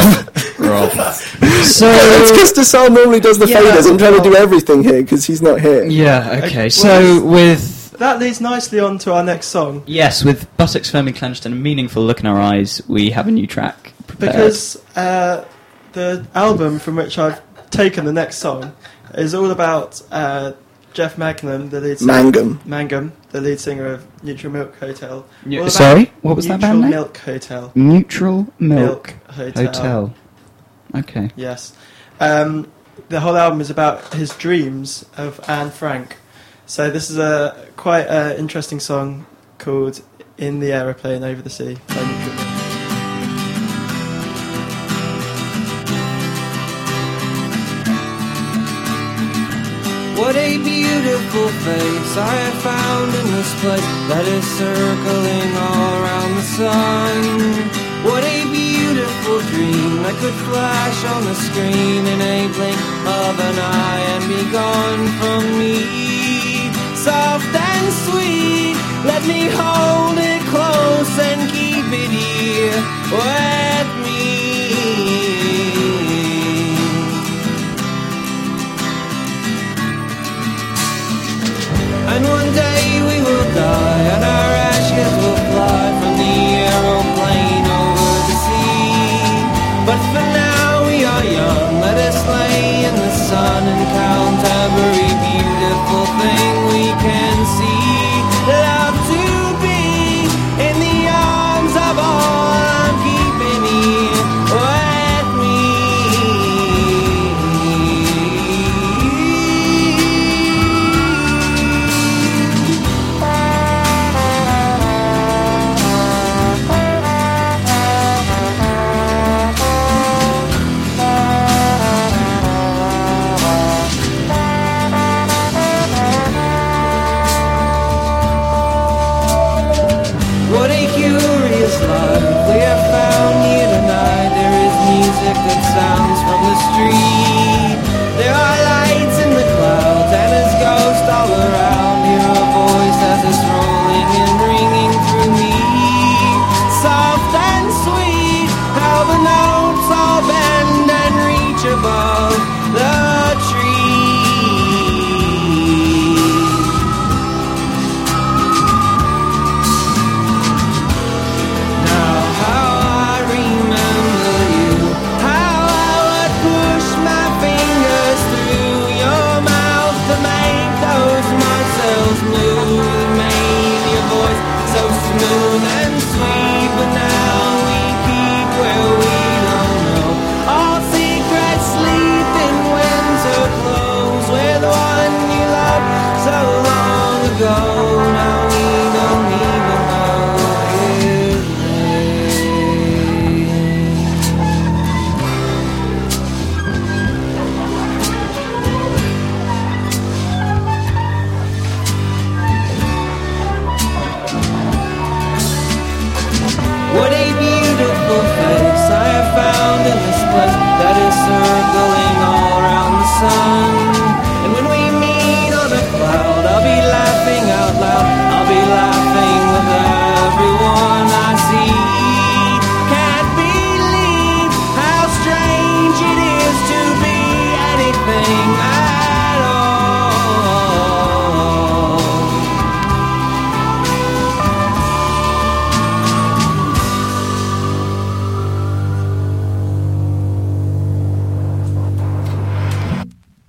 It's So because Desal normally does the Yeah. faders. I'm trying to do everything here because he's not here. yeah, okay. Well, So with That leads nicely on to our next song. yes, with buttocks firmly clenched and a meaningful look in our eyes, we have a new track prepared. Because the album from which I've taken the next song is all about Jeff Mangum, the lead singer. Mangum, the lead singer of Neutral Milk Hotel. All about Sorry, what was that Neutral band name? Milk Hotel. Neutral Milk Hotel. Hotel. Okay. Yes. The whole album is about his dreams of Anne Frank. So this is a quite interesting song called In the Aeroplane Over the Sea by Neutral Milk. What a beautiful face I have found in this place that is circling all around the sun. What a beautiful dream that could flash on the screen in a blink of an eye and be gone from me. Soft and sweet, let me hold it close and keep it here with me. And one day we will die, and our ashes will fly from the aeroplane over the sea. But for now we are young, let us lay in the sun and count every beautiful thing we can see. Love to be in the arms of all I'm keeping here with me.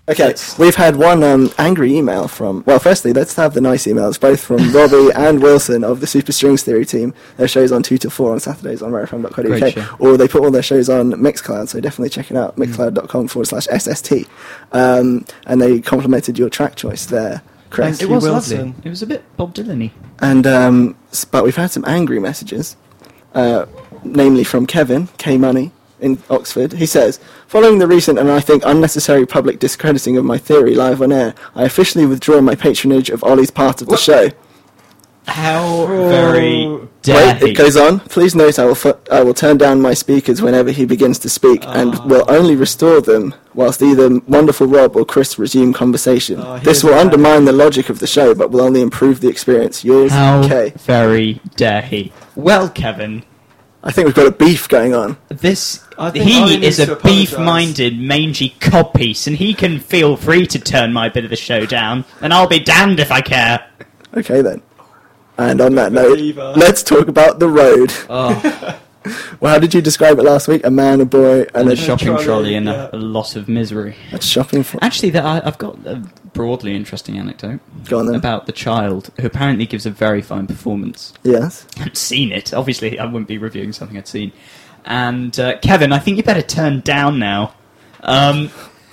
Okay, we've had one angry email from... Well, firstly, let's have the nice emails, both from Robbie and Wilson of the Super Strings Theory team. Their show's on 2 till 4 on Saturdays on Great show. rarefm.co.uk. Or they put all their shows on Mixcloud, so definitely check it out, mixcloud.com/SST. And they complimented your track choice there, Chris. It was Wilson. lovely. It was a bit Bob Dylan-y. And but we've had some angry messages, namely from Kevin K Money in Oxford. He says, following the recent and I think unnecessary public discrediting of my theory live on air, I officially withdraw my patronage of Ollie's part of the show. How very dare Wait, it goes on. Please note I will turn down my speakers whenever he begins to speak and will only restore them whilst either wonderful Rob or Chris resume conversation. This will undermine the logic of the show but will only improve the experience. Yours, How Kay. very dare he. Well, Kevin, I think we've got a beef going on. I think Ollie he needs is to a apologise. beef-minded, mangy codpiece, and he can feel free to turn my bit of the show down, and I'll be damned if I care. Okay then. And on that note, Believer. let's talk about The Road. Oh, Well, how did you describe it last week? A man, a boy, and and a a shopping trolley, trolley and yeah. a lot of misery. shopping for... Actually, I've got a broadly interesting anecdote Go on then. about the child, who apparently gives a very fine performance. Yes. I haven't seen it. Obviously, I wouldn't be reviewing something I'd seen. And, Kevin, I think you better turn down now. Come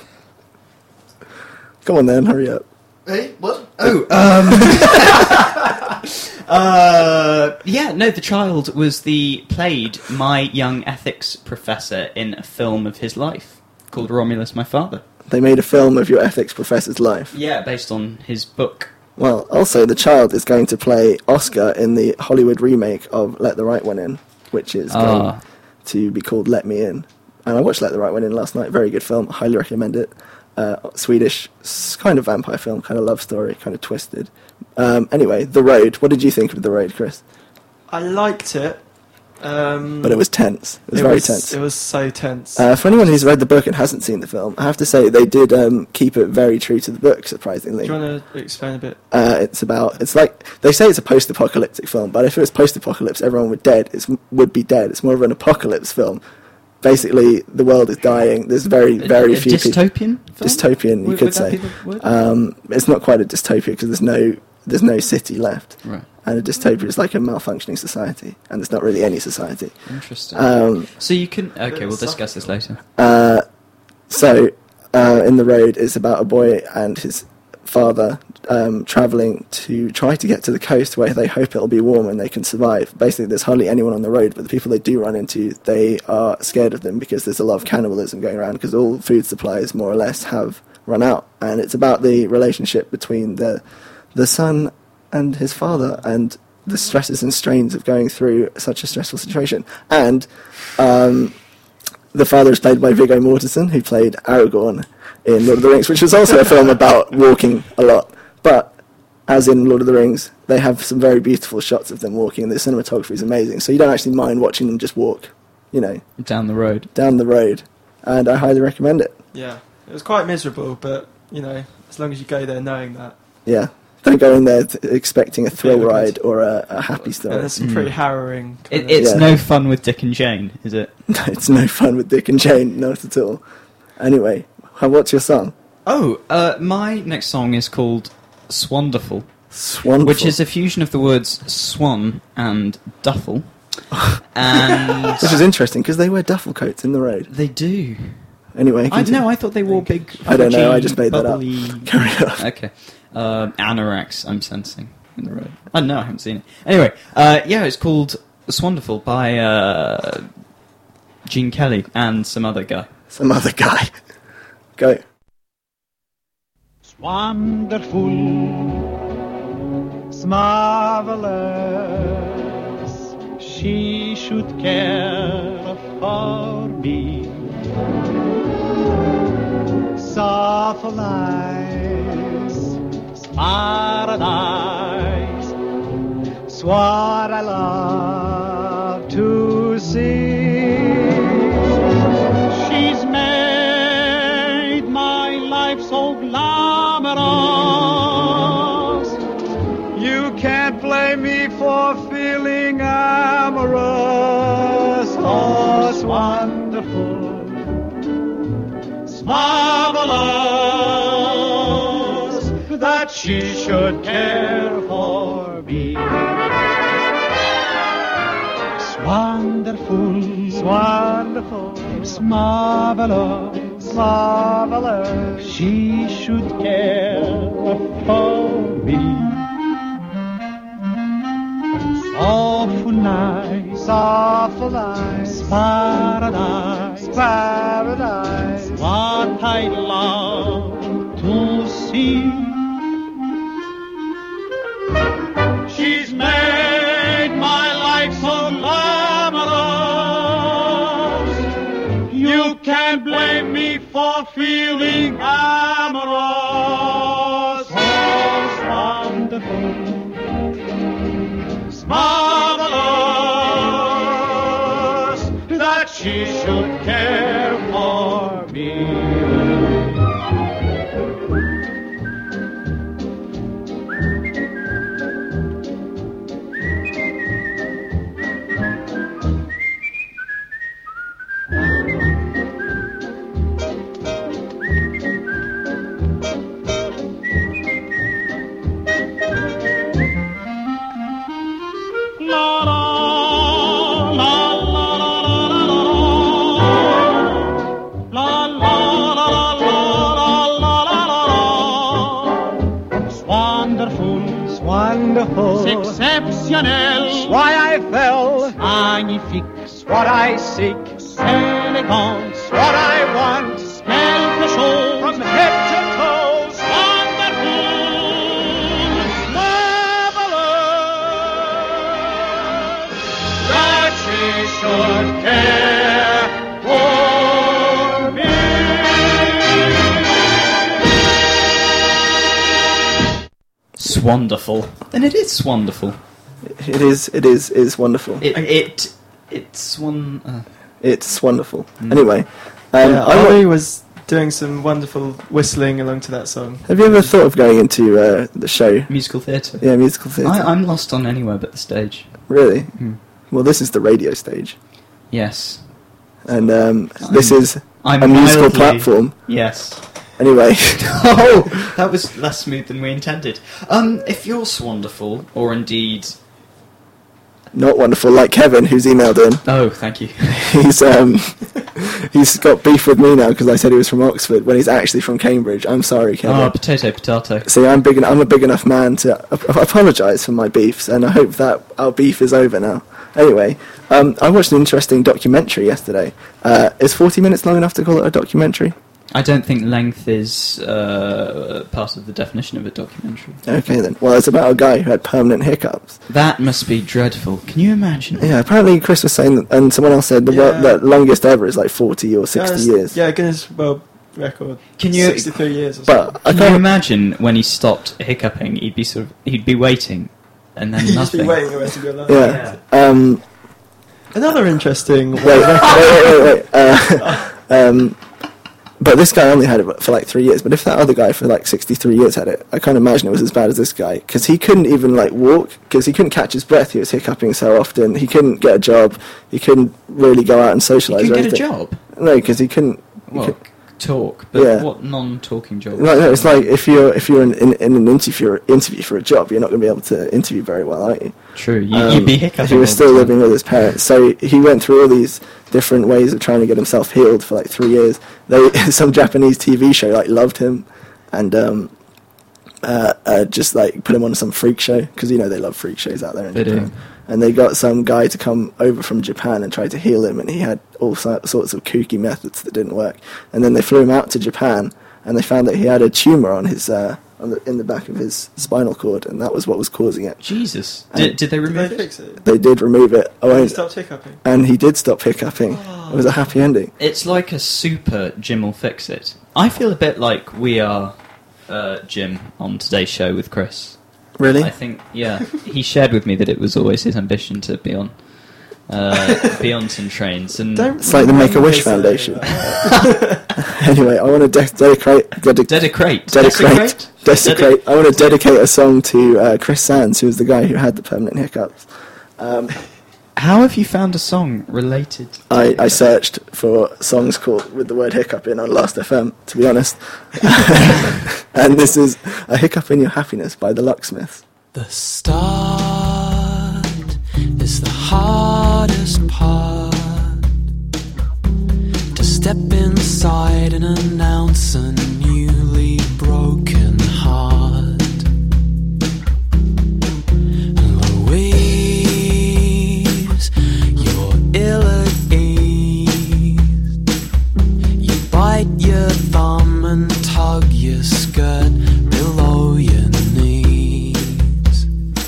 on then, hurry up. Hey, what? Yeah, no, the child played my young ethics professor in a film of his life called Romulus, My Father. They made a film of your ethics professor's life. Yeah, based on his book. Well, also, the child is going to play Oscar in the Hollywood remake of Let the Right One In, which is going to be called Let Me In. And I watched Let the Right One In last night. Very good film. Highly recommend it. Swedish, kind of vampire film, kind of love story, kind of twisted. Anyway, The Road. What did you think of The Road, Chris? I liked it. But it was tense. It was very tense. It was so tense. For anyone who's read the book and hasn't seen the film, I have to say they did keep it very true to the book, surprisingly. Do you want to explain a bit? It's like, they say it's a post-apocalyptic film, but if it was post-apocalypse, everyone would be dead. It's more of an apocalypse film. Basically, the world is dying. There's very, very few people. Dystopian film? Dystopian, you could say. It's not quite a dystopia because there's no city left. Right. And a dystopia is like a malfunctioning society, and there's not really any society. Interesting. Um, So you can... Okay, we'll discuss this later. In The Road is about a boy and his father travelling to try to get to the coast where they hope it'll be warm and they can survive. Basically, there's hardly anyone on the road, but the people they do run into, they are scared of them because there's a lot of cannibalism going around because all food supplies, more or less, have run out. And it's about the relationship between the son and his father and the stresses and strains of going through such a stressful situation. And the father is played by Viggo Mortensen, who played Aragorn in Lord of the Rings, which was also a film about walking a lot. But as in Lord of the Rings, they have some very beautiful shots of them walking, and the cinematography is amazing. So you don't actually mind watching them just walk, Down the road. down the road. And I highly recommend it. Yeah. It was quite miserable, but, as long as you go there knowing that. Yeah. Don't go in there expecting a thrill Yeah, ride or a happy And story. there's some pretty harrowing... It's Yeah. no fun with Dick and Jane, is it? It's no fun with Dick and Jane, not at all. Anyway, what's your song? My next song is called Swonderful, Swanful. which is a fusion of the words swan and duffel. And Which is interesting, because they wear duffel coats in The Road. they do. Anyway, continue. I thought they wore big... I don't know, fudgy, I just made that up. bubbly- Carry on. Okay. Anoraks, I'm sensing, in The Road. I know, I haven't seen it. Anyway, it's called Swonderful by Gene Kelly and some other guy. Some other guy. Go. Wonderful, marvelous. She should care for me. Soft eyes, smart eyes, what I love to see. She's made my life so glamorous. You can't blame me for feeling amorous. Oh, it's wonderful, it's marvelous. she should care for me. It's wonderful, it's wonderful, it's marvelous, marvelous. She should care for me. It's awful nice, awful nice, paradise, paradise. What I love to see. She's made my life so glamorous. You can't blame me for feeling amorous. Oh, it's wonderful, it's marvelous that she should care for me. Exceptionnel, why I fell, magnifique, what I seek, elegance, what I want, quelque chose from head to toes, wonderful, marvelous, that she should care for me. Wonderful. And it is wonderful. It is wonderful. It's one. It's wonderful. Anyway, Ollie was doing some wonderful whistling along to that song. Have you ever thought of going into the show? Musical theatre? Yeah, musical theatre. I'm lost on anywhere but the stage. Really? Well, this is the radio stage. Yes. And this is I'm a musical mildly- platform. Yes. Anyway. Oh, that was less smooth than we intended. If you're wonderful, or indeed... Not wonderful, like Kevin, who's emailed in. Oh, thank you. He's got beef with me now because I said he was from Oxford when he's actually from Cambridge. I'm sorry, Kevin. Oh, potato. See, I'm a big enough man to apologise for my beefs, and I hope that our beef is over now. Anyway, I watched an interesting documentary yesterday. Is 40 minutes long enough to call it a documentary? I don't think length is part of the definition of a documentary. Okay then. Well, it's about a guy who had permanent hiccups. That must be dreadful. Can you imagine? Yeah, apparently Chris was saying, and someone else said, the longest ever is like 40 or 60 years. Yeah, Guinness World Record. Can you 63 years or but something. Can you imagine when he stopped hiccuping, he'd be waiting, and then You'd just be nothing. waiting the rest of your life. Yeah. Another interesting... Wait. But this guy only had it for like 3 years. But if that other guy for like 63 years had it, I can't imagine it was as bad as this guy. Because he couldn't even like walk, because he couldn't catch his breath. He was hiccuping so often. He couldn't get a job. He couldn't really go out and socialise. He or couldn't get a anything. job? No, because he couldn't... talk, but Yeah. what non-talking job? No, it's like if you're in an interview for a job, you're not going to be able to interview very well, aren't you? True, you'd be hiccuping. He was still living with his parents, so he went through all these different ways of trying to get himself healed for like 3 years. Some Japanese TV show like loved him, and just like put him on some freak show, because you know they love freak shows out there in Japan. do. And they got some guy to come over from Japan and try to heal him, and he had all sorts of kooky methods that didn't work. And then they flew him out to Japan, and they found that he had a tumour on his in the back of his spinal cord, and that was what was causing it. Jesus. And Did they remove Did it? they fix it? They did remove it. He stopped hiccuping. And he did stop hiccuping. It was a happy ending. It's like a super Jim will fix it. I feel a bit like we are Jim on today's show with Chris. Really? I think, yeah. He shared with me that it was always his ambition to be on some trains. And It's like the Make-A-Wish Foundation. Anyway, I want to desecrate. I want to dedicate a song to Chris Sands, who was the guy who had the permanent hiccups. How have you found a song related? I searched for songs with the word hiccup in on Last FM, to be honest. And this is A Hiccup in Your Happiness by the Locksmiths. The start is the hardest part. To step inside and announce a newly broken heart. Louise, you're ill at ease. You bite your thumb and tug your skirt below your knees.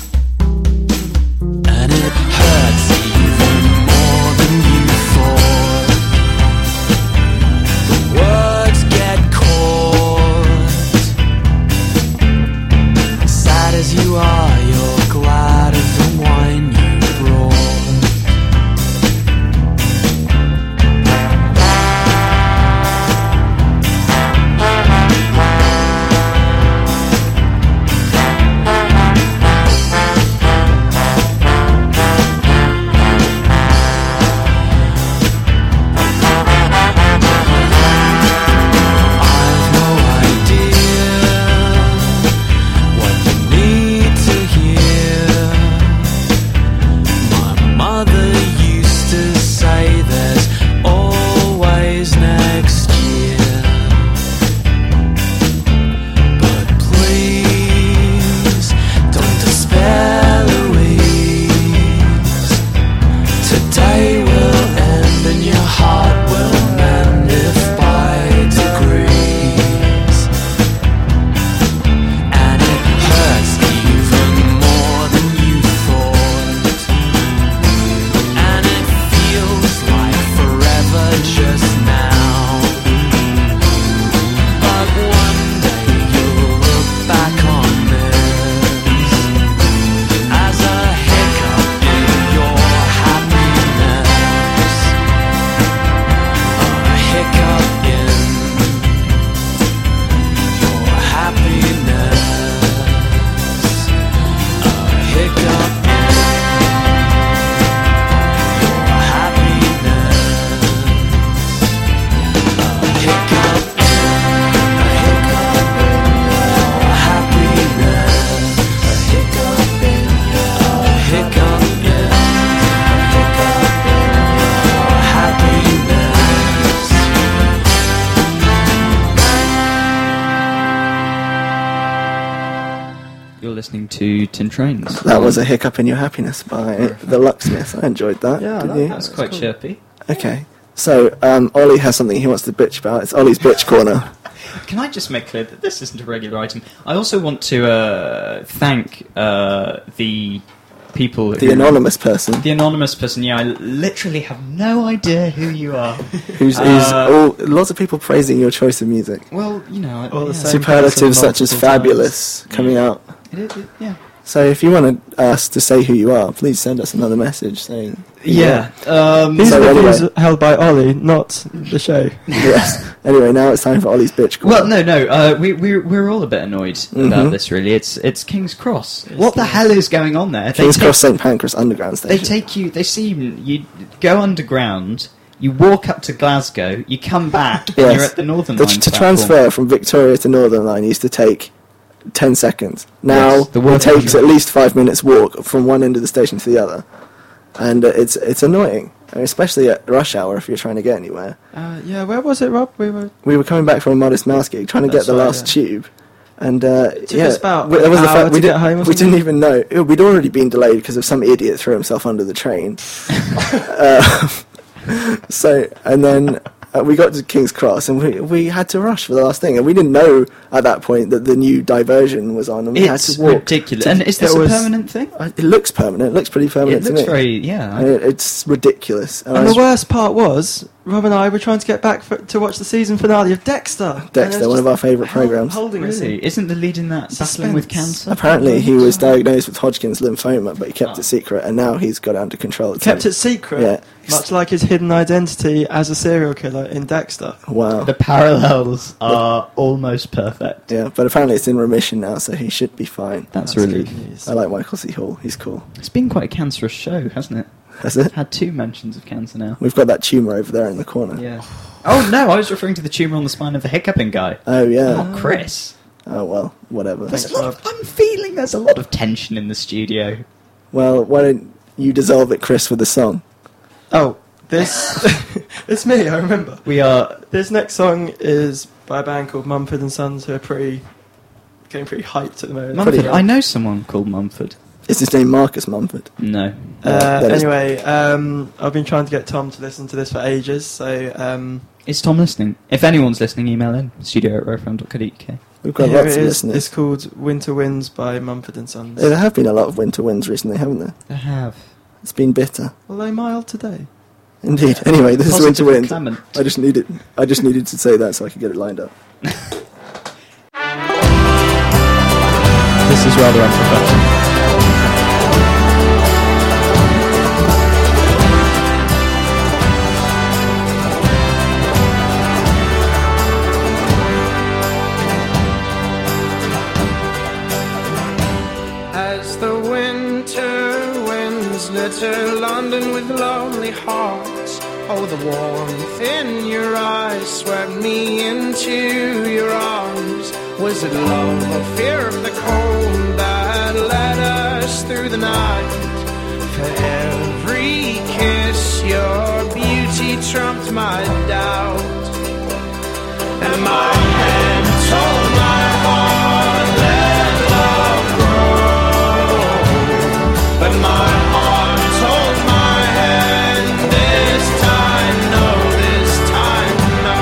And it hurts even more than you thought. The words get caught. Sad as you are, you're glad of the wine you brought. I've no idea what you need to hear. My mother used to say there's always next year. But please don't despair, Louise. Today will end and your heart will mend if by degrees. And it hurts even more than you thought. And it feels like forever just now. But one day you'll look back on this as a hiccup in your happiness. A hiccup in your happiness. A hiccup in your happiness. A hiccup in, a hiccup in your happiness. A hiccup in your, a hiccup in, a hiccup in your happiness. You're listening to Tin Trains. That was A Hiccup in Your Happiness by the Locksmiths. I enjoyed that. Yeah, I Did like you? that. That's quite chirpy. Okay. So, Ollie has something he wants to bitch about. It's Ollie's Bitch Corner. Can I just make clear that this isn't a regular item? I also want to thank the people The anonymous person The anonymous person, yeah, I literally have no idea who you are. who's lots of people praising your choice of music. Well, you know, All the yeah. same Superlatives person such as multiple fabulous coming out. Yeah. So if you want us to say who you are, please send us another message saying who you Yeah. These So are the anyway. views held by Ollie, not the show. are. Yes. Anyway, now it's time for Ollie's Bitch Corner. Well, no. We're all a bit annoyed about this. Really, it's King's Cross. What the hell is going on there? King's Cross St Pancras Underground They Station. take you. They seem you go underground. You walk up to Glasgow. You come back, and Yes. you're at the Northern The- Line to platform. transfer from Victoria to Northern Line used to take 10 seconds. Now Yes, the it work takes of- at least 5 minutes walk from one end of the station to the other. And it's annoying, I mean, especially at rush hour if you're trying to get anywhere. Yeah, where was it, Rob? We were. We were coming back from a Modest Mouse gig trying to get That's the right, last yeah. tube. And took us about that was an the hour fact to we, get home or we didn't something? even know. We'd already been delayed because of some idiot threw himself under the train. So, and then we got to King's Cross and we had to rush for the last thing. And we didn't know at that point that the new diversion was on and we It's had to walk. ridiculous. And is this It a was- permanent thing? It looks permanent. It looks pretty permanent It looks to me. very, yeah. And it's ridiculous. And I And the was- worst part was, Rob and I were trying to get back to watch the season finale of Dexter. Dexter, one of our favourite programmes. Holding us Really? in. Isn't the lead in that battling with Suspense. cancer? Apparently, he was diagnosed with Hodgkin's lymphoma, but he kept it secret, and now he's got it under control. Kept it secret, Yeah. much like his hidden identity as a serial killer in Dexter. Wow. The parallels are almost perfect. Yeah, but apparently it's in remission now, so he should be fine. That's really. good news. I like Michael C. Hall. He's cool. It's been quite a cancerous show, hasn't it? Has it? Had 2 mentions of cancer now. We've got that tumour over there in the corner. Yeah. Oh no, I was referring to the tumour on the spine of the hiccuping guy. Oh, yeah. Not Chris. Oh, well, whatever. I'm feeling there's a lot of tension in the studio. Well, why don't you dissolve it, Chris, with the song? Oh, this... It's me, I remember. This next song is by a band called Mumford & Sons, who are getting pretty hyped at the moment. Mumford, I know someone called Mumford. Is his name Marcus Mumford? No. Anyway, I've been trying to get Tom to listen to this for ages, so... Is Tom listening? If anyone's listening, email in, studio@rofm.co.uk. We've got lots of listeners. It's called Winter Winds by Mumford & Sons. There have been a lot of winter winds recently, haven't there? There have. It's been bitter. Well, they mild today. Indeed. Anyway, this is Winter Winds. Clement. I just needed to say that so I could get it lined up. This is rather unprofessional. As the winter winds litter London with lonely hearts, oh, the warmth in your eyes swept me into your arms. Was it love or fear of the cold that led us through the night? For every kiss your beauty trumped my doubt, and my hand told my heart let love grow, but my heart told my hand this time no, this time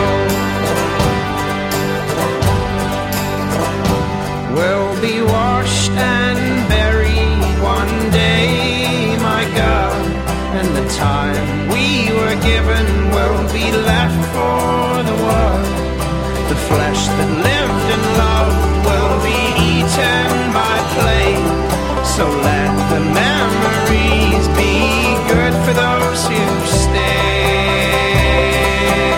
no. We'll be washed and buried one day, my God, and the time we were given will be left for the world. The flesh that lived and loved will be eaten by plague. So let the memories be good for those who stay.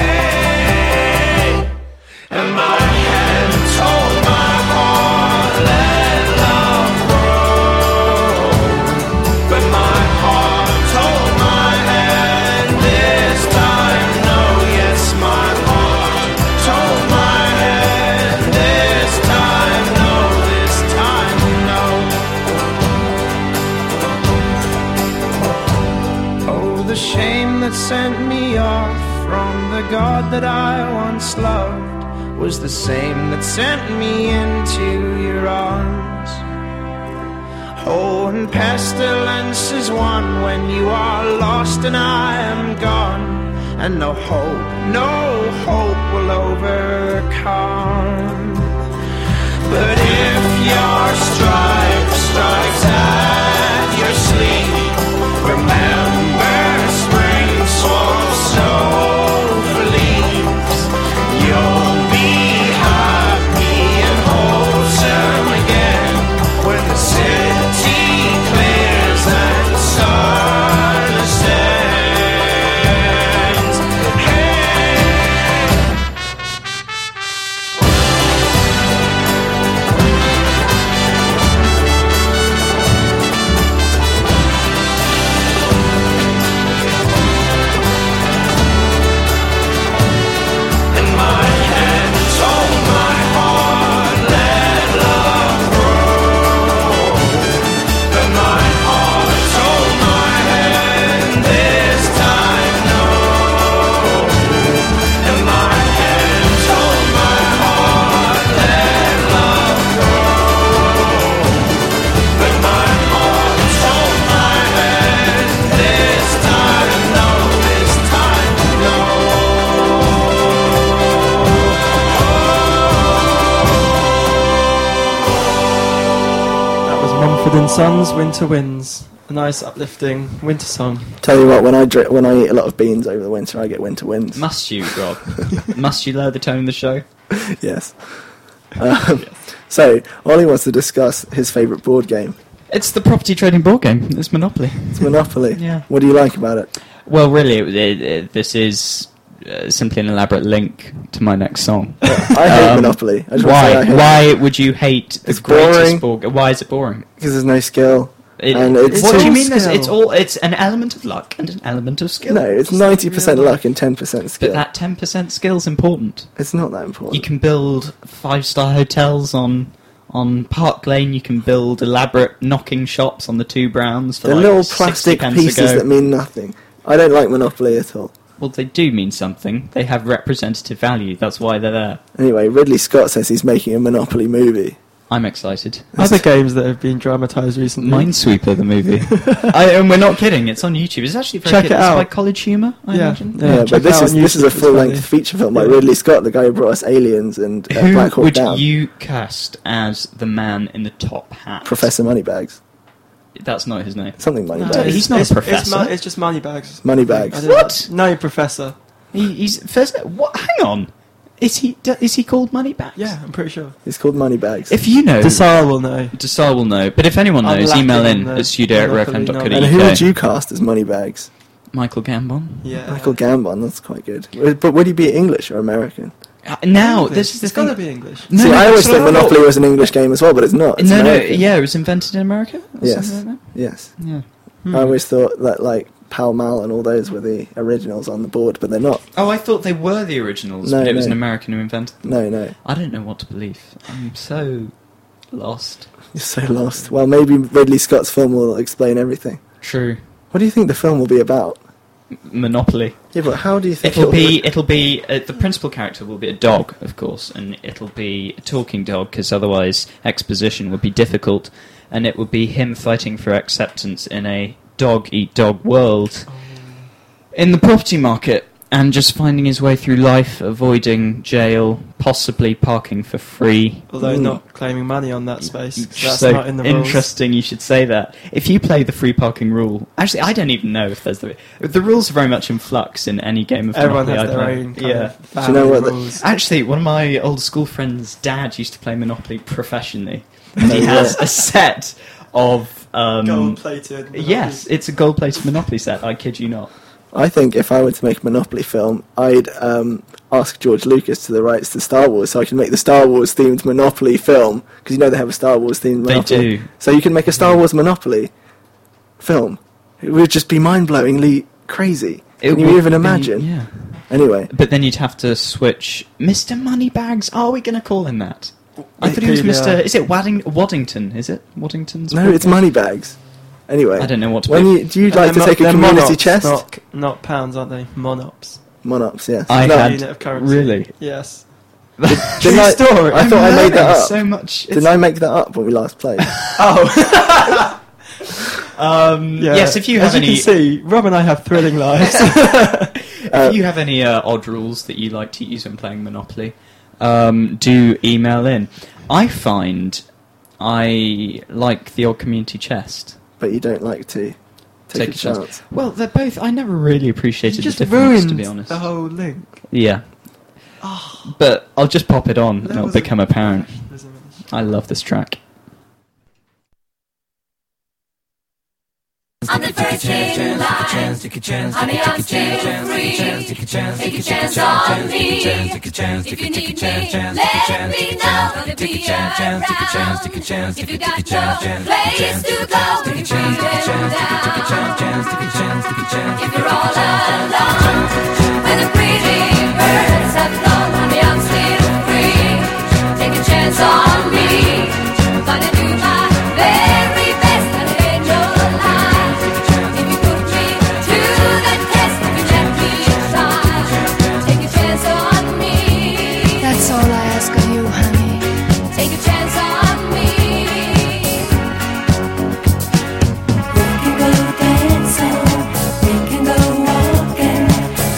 Hey, and my hand told my heart let love grow, but my heart told my hand this time no. Yes, my heart told my hand this time no, this time no. Oh, the shame that sent me off from the God that I once loved was the same that sent me into your arms. Oh, and pestilence is one when you are lost and I am gone, and no hope will overcome. But if your stripe strikes at your sleep, remember spring swallows snow for leaves. You'll be happy and wholesome again when the city clears and the sun ascends. And my hand told my heart let love grow, but my heart told my hand this time no. And my hand told my heart let love grow, but my heart told my hand this time no, this time no. That was Mumford & Sons, Winter Winds. A nice, uplifting winter song. Tell you what, when I eat a lot of beans over the winter, I get winter winds. Must you, Rob? Must you lower the tone of the show? Yes. So, Ollie wants to discuss his favourite board game. It's the property trading board game. It's Monopoly. It's Monopoly. Yeah. What do you like about it? Well, really, this is simply an elaborate link to my next song. I hate Monopoly. I just want to say I hate Why would you hate the It's greatest boring. board game? Why is it boring? because there's no skill. And it's what do you all mean? skill. It's an element of luck and an element of skill. No, it's 90% luck and 10% skill. But that 10% skill's important. It's not that important. You can build 5-star hotels on Park Lane. You can build elaborate knocking shops on the Two Browns for They're like little 60 plastic pence pieces a go. that mean nothing. I don't like Monopoly at all. Well, they do mean something. They have representative value. That's why they're there. Anyway, Ridley Scott says he's making a Monopoly movie. I'm excited. Other games that have been dramatised recently. Minesweeper, the movie. And we're not kidding. It's on YouTube. It's actually very Check good. it It's out. by College Humour, I imagine. Yeah, check but it out this on is a YouTube, it's full-length funny. feature film by Yeah. Ridley Scott, the guy who brought us Aliens and Who Black Hawk would Down. you cast as the man in the top hat? Professor Moneybags. That's not his name. Something No, Moneybags. he's not a professor. It's just Moneybags. Moneybags. I don't What? know. No, Professor. He's first. What? Hang on. Is he called Moneybags? Yeah, I'm pretty sure. It's called Moneybags. If you know, Desar will know. Desar will know. But if anyone I'm knows, lacking email in in the at studio@rfm.co.uk. And who would you cast as Moneybags? Michael Gambon. Yeah. Michael Gambon, that's quite good. But would he be English or American? Now English. this is the It's thing. gotta be English. No, See, no, I always that's what think I thought. Monopoly was an English game as well, but it's not. It's No, American. yeah, it was invented in America. Or Yes. something like Yes. that? Yeah. I always thought that, like, Pall Mall and all those were the originals on the board, but they're not. Oh, I thought they were the originals, No, but it was no. an American who invented them. No. I don't know what to believe. I'm so lost. You're so lost. Well, maybe Ridley Scott's film will explain everything. True. What do you think the film will be about? Monopoly. Yeah, but how do you think It'll be the principal character will be a dog, of course, and it'll be a talking dog because otherwise exposition would be difficult, and it would be him fighting for acceptance in a dog-eat-dog world in the property market, and just finding his way through life, avoiding jail, possibly parking for free. Although not claiming money on that space. 'Cause that's So not in the rules. interesting you should say that. If you play the free parking rule, actually I don't even know if there's the rules are very much in flux in any game of Everyone Monopoly has I their play. own kind Yeah. of family rules. Actually, one of my old school friends' dad used to play Monopoly professionally, and he has a set of gold-plated Monopoly. Yes, it's a gold-plated Monopoly set. I kid you not. I think if I were to make a Monopoly film, I'd ask George Lucas to the rights to Star Wars so I can make the Star Wars themed Monopoly film, because you know they have a Star Wars themed They Monopoly. do. So you can make a Star Wars Monopoly film. It would just be mind-blowingly crazy. Can you would even be- imagine? Yeah. Anyway, But then you'd have to switch. Mr. Moneybags, are we going to call him that? I thought he was Maybe, Mr. Is it Waddington? Is it Waddington's? no, it's Moneybags. Anyway, I don't know what to when pick. do you like to take a They're community monops, chest? Not pounds, aren't they? Monops. Monops, yes. I No, had Unit of currency. really. Yes. didn't I, story. I thought I made that learning up. so much. Didn't I make that up when we last played? Oh. Yeah. Yes, if you have As any, you can see, Rob and I have thrilling lives. if you have any odd rules that you like to use when playing Monopoly, do email in. I find I like the odd community chest. But you don't like to take a chance. Well, they're both. I never really You appreciated the just difference, to ruined be honest. the whole link. Yeah. But I'll just pop it on and That it'll was a- become apparent. I love this track. On the first in line, honey, I'm still free. Take a chance on me. If you need me, let me know. Gonna be around. If you got no place to go, we can bring down. If you're all alone, when the pretty birds have flown, honey, I'm still free. Take a chance on me. Gonna do my very best, and it ain't no lie. If you put me to the test, you can let me try. Take a chance on me. That's all I ask of you, honey. Take a chance on me. We can go dancing, we can go walking,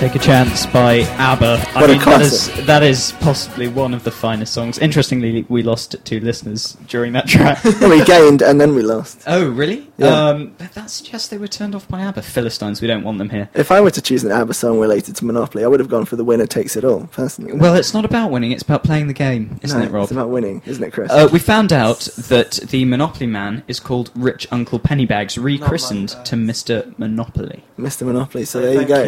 Take a Chance by ABBA. What a classic. That is possibly one of the finest songs. Interestingly, we lost 2 listeners during that track. We gained and then we lost. Oh, really? Yeah. But that suggests they were turned off by ABBA. Philistines, we don't want them here. If I were to choose an ABBA song related to Monopoly, I would have gone for The Winner Takes It All, personally. Well, it's not about winning, it's about playing the game, isn't it, Rob? It's about winning, isn't it, Chris? We found out that the Monopoly Man is called Rich Uncle Pennybags, rechristened to Mr. Monopoly. Mr. Monopoly, so there you go.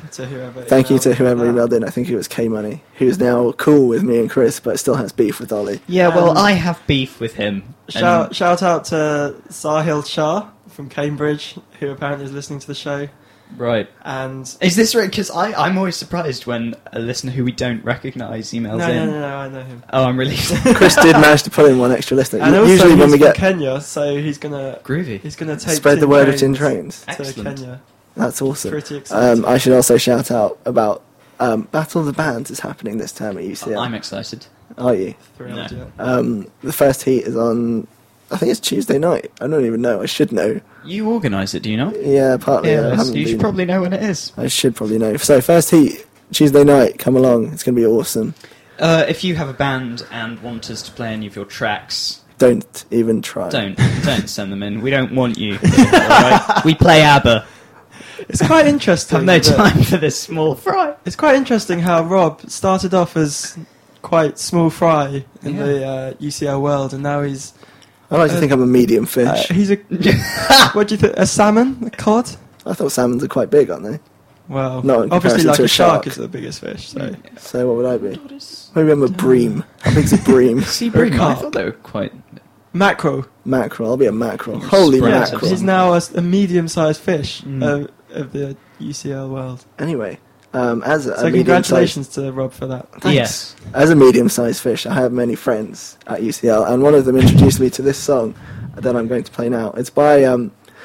Thank you to whoever emailed in. I think it was K-Money, who's now cool with me and Chris, but still has beef with Ollie. Yeah, well, I have beef with him. Shout out to Sahil Shah from Cambridge, who apparently is listening to the show. Right. And is this right? Because I'm always surprised when a listener who we don't recognise emails in. No, I know him. Oh, I'm relieved. Chris did manage to put in one extra listener. And also usually when we get Kenya, so he's gonna groovy. He's gonna take spread the word of Tin Trains to Kenya. That's awesome. Pretty exciting. I should also shout out about Battle of the Bands is happening this term at UCL. I'm excited. Are you? Thrilled, yeah. The first heat is on, I think it's Tuesday night. I don't even know. I should know. You organise it, do you not? Yeah, partly. Yeah, you should probably know when it is. I should probably know. So, first heat, Tuesday night, come along. It's going to be awesome. If you have a band and want us to play any of your tracks... Don't even try. Don't send them in. We don't want you. Right? We play ABBA. It's quite interesting. I've no time for this small fry. It's quite interesting how Rob started off as quite small fry in the UCL world, and now he's... I like to think I'm a medium fish. He's a... what do you think? A salmon? A cod? I thought salmons are quite big, aren't they? Well, not obviously like to a shark is the biggest fish, so... So what would I be? Maybe I'm a bream. How big's a bream? Sea bream? I thought they were quite... Mackerel. Mackerel. I'll be a mackerel. Holy mackerel. He's now a medium-sized fish of the UCL world. Anyway, as a so congratulations to Rob for that. Thanks. Yes. As a medium-sized fish, I have many friends at UCL, and one of them introduced me to this song that I'm going to play now. It's by a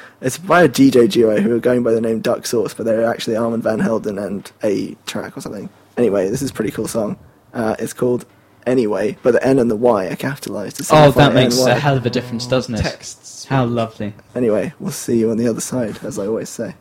DJ duo who are going by the name Duck Sauce, but they're actually Armand Van Helden and a track or something. Anyway, this is a pretty cool song. It's called Anyway, but the N and the Y are capitalised. Oh, that makes a hell of a difference, doesn't it? Texts. How lovely. Anyway, we'll see you on the other side, as I always say.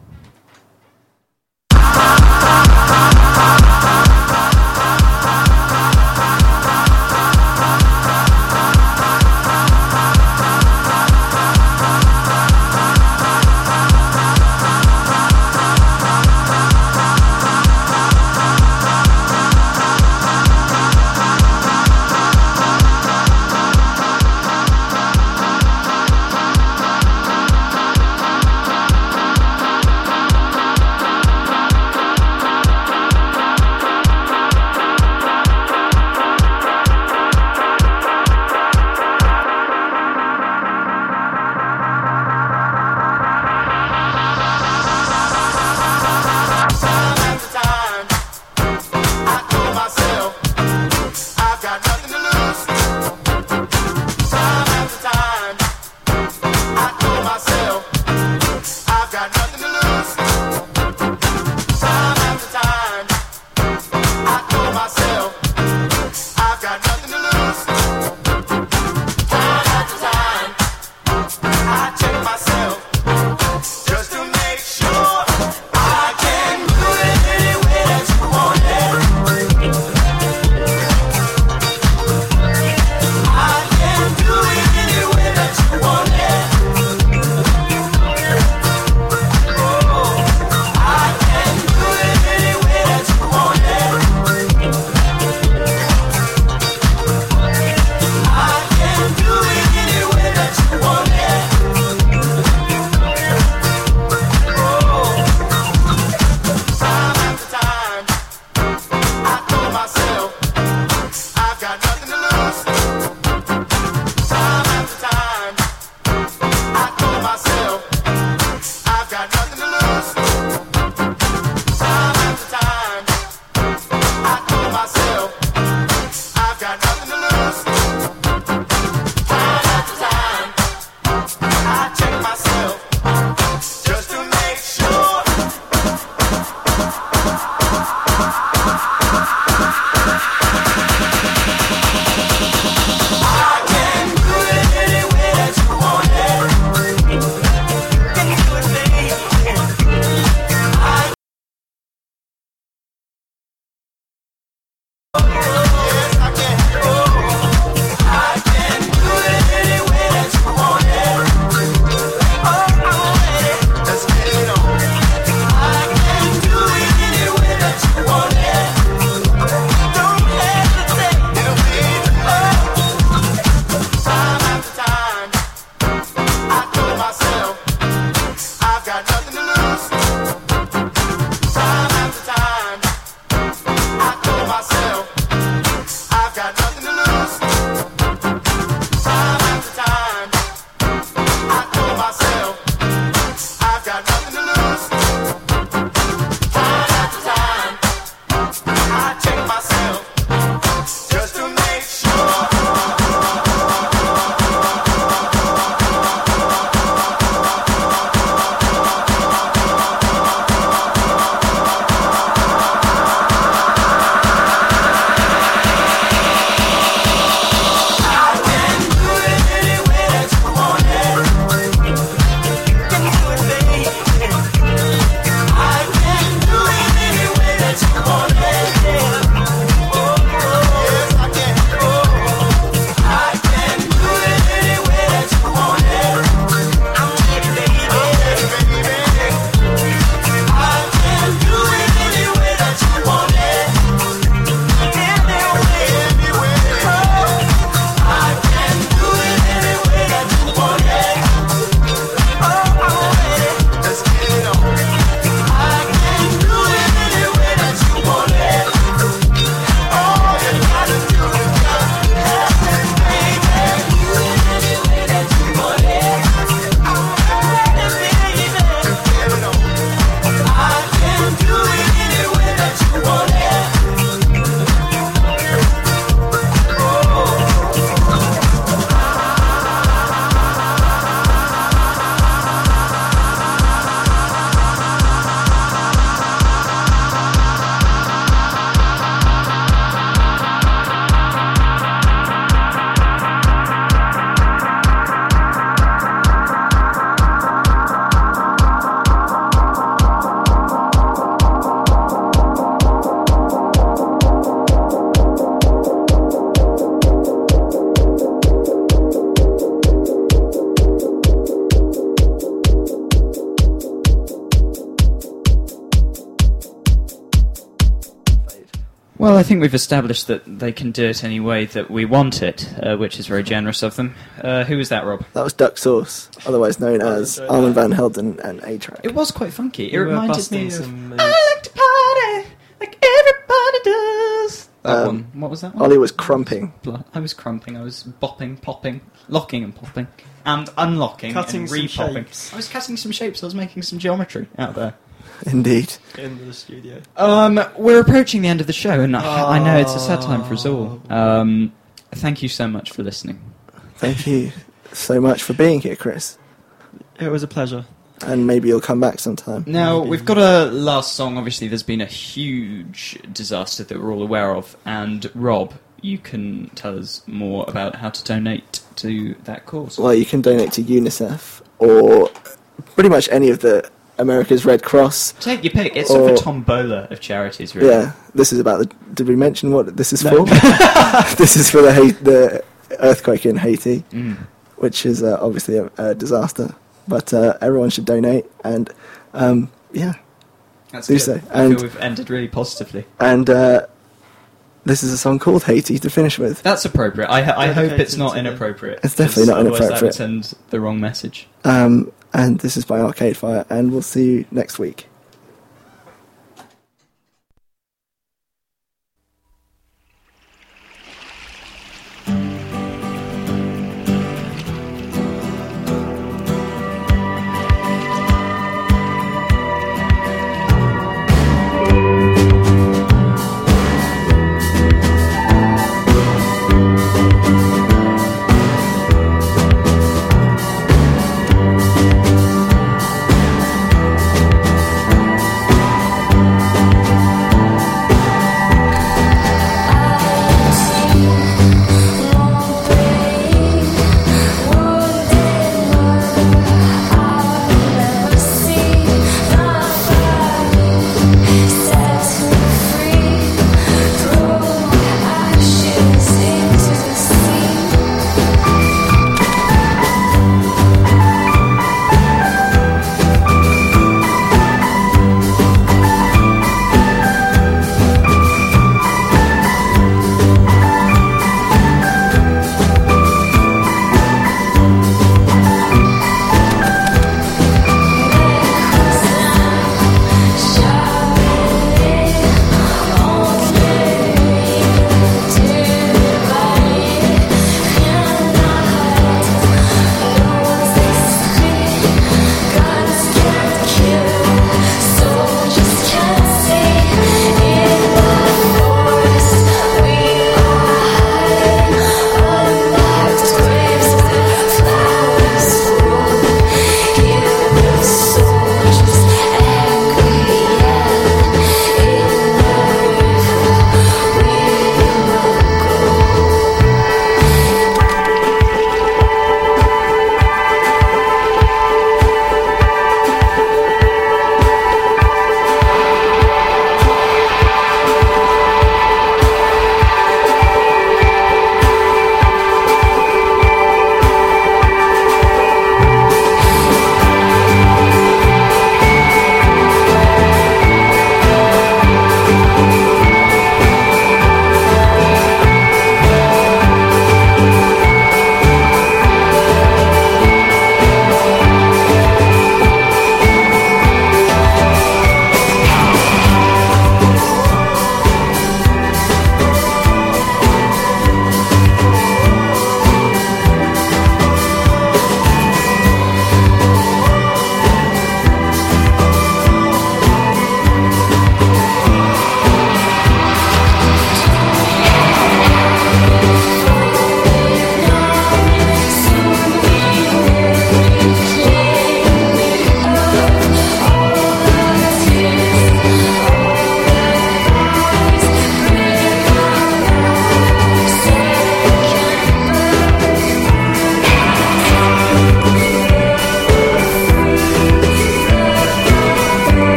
Well, I think we've established that they can do it any way that we want it, which is very generous of them. Who was that, Rob? That was Duck Sauce, otherwise known as Armand Van Helden and A-Track. It was quite funky. It You were reminded me busting of... some moves. I like to party like everybody does. That one. What was that one? Ollie was crumping. I was crumping. I was bopping, popping, locking and popping, and unlocking Cutting and some re-popping. shapes. I was cutting some shapes. I was making some geometry out there. Indeed. In the studio. We're approaching the end of the show, and I know it's a sad time for us all. Thank you so much for listening. Thank you so much for being here, Chris. It was a pleasure. And maybe you'll come back sometime. Now, we've got a last song. Obviously, there's been a huge disaster that we're all aware of. And, Rob, you can tell us more about how to donate to that cause. Well, you can donate to UNICEF or pretty much any of the America's Red Cross. Take your pick. It's sort of a tombola of charities, really. Yeah, this is about the... Did we mention what this is for? This is for the earthquake in Haiti, which is obviously a disaster. But everyone should donate, and yeah, That's do good. so. I And feel we've ended really positively. and this is a song called Haiti to finish with. That's appropriate. I hope it's Dedicated not to them. inappropriate. It's definitely not Otherwise inappropriate. that would send the wrong message. And this is by Arcade Fire, and we'll see you next week.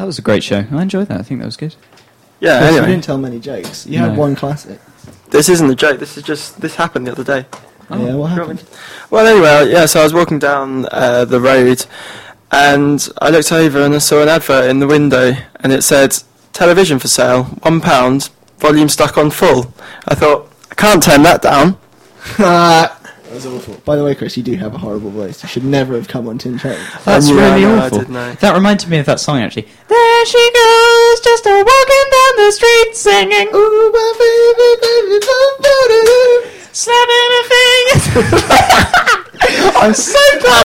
was a great show. I enjoyed that. I think that was good. Yeah, You anyway. didn't tell many jokes. You had No. one classic. This isn't a joke, this happened the other day. Yeah, what happened? Well, anyway, yeah, so I was walking down the road and I looked over and I saw an advert in the window and it said, television for sale, £1, volume stuck on full. I thought, I can't turn that down. That was awful. By the way, Chris, you do have a horrible voice. You should never have come on Tin Train. That's Yeah, really I know, I awful. did know. That reminded me of that song, actually. There she goes, just a walking down the street singing, ooh, my baby, baby, somebody, snapping her fingers. I'm so glad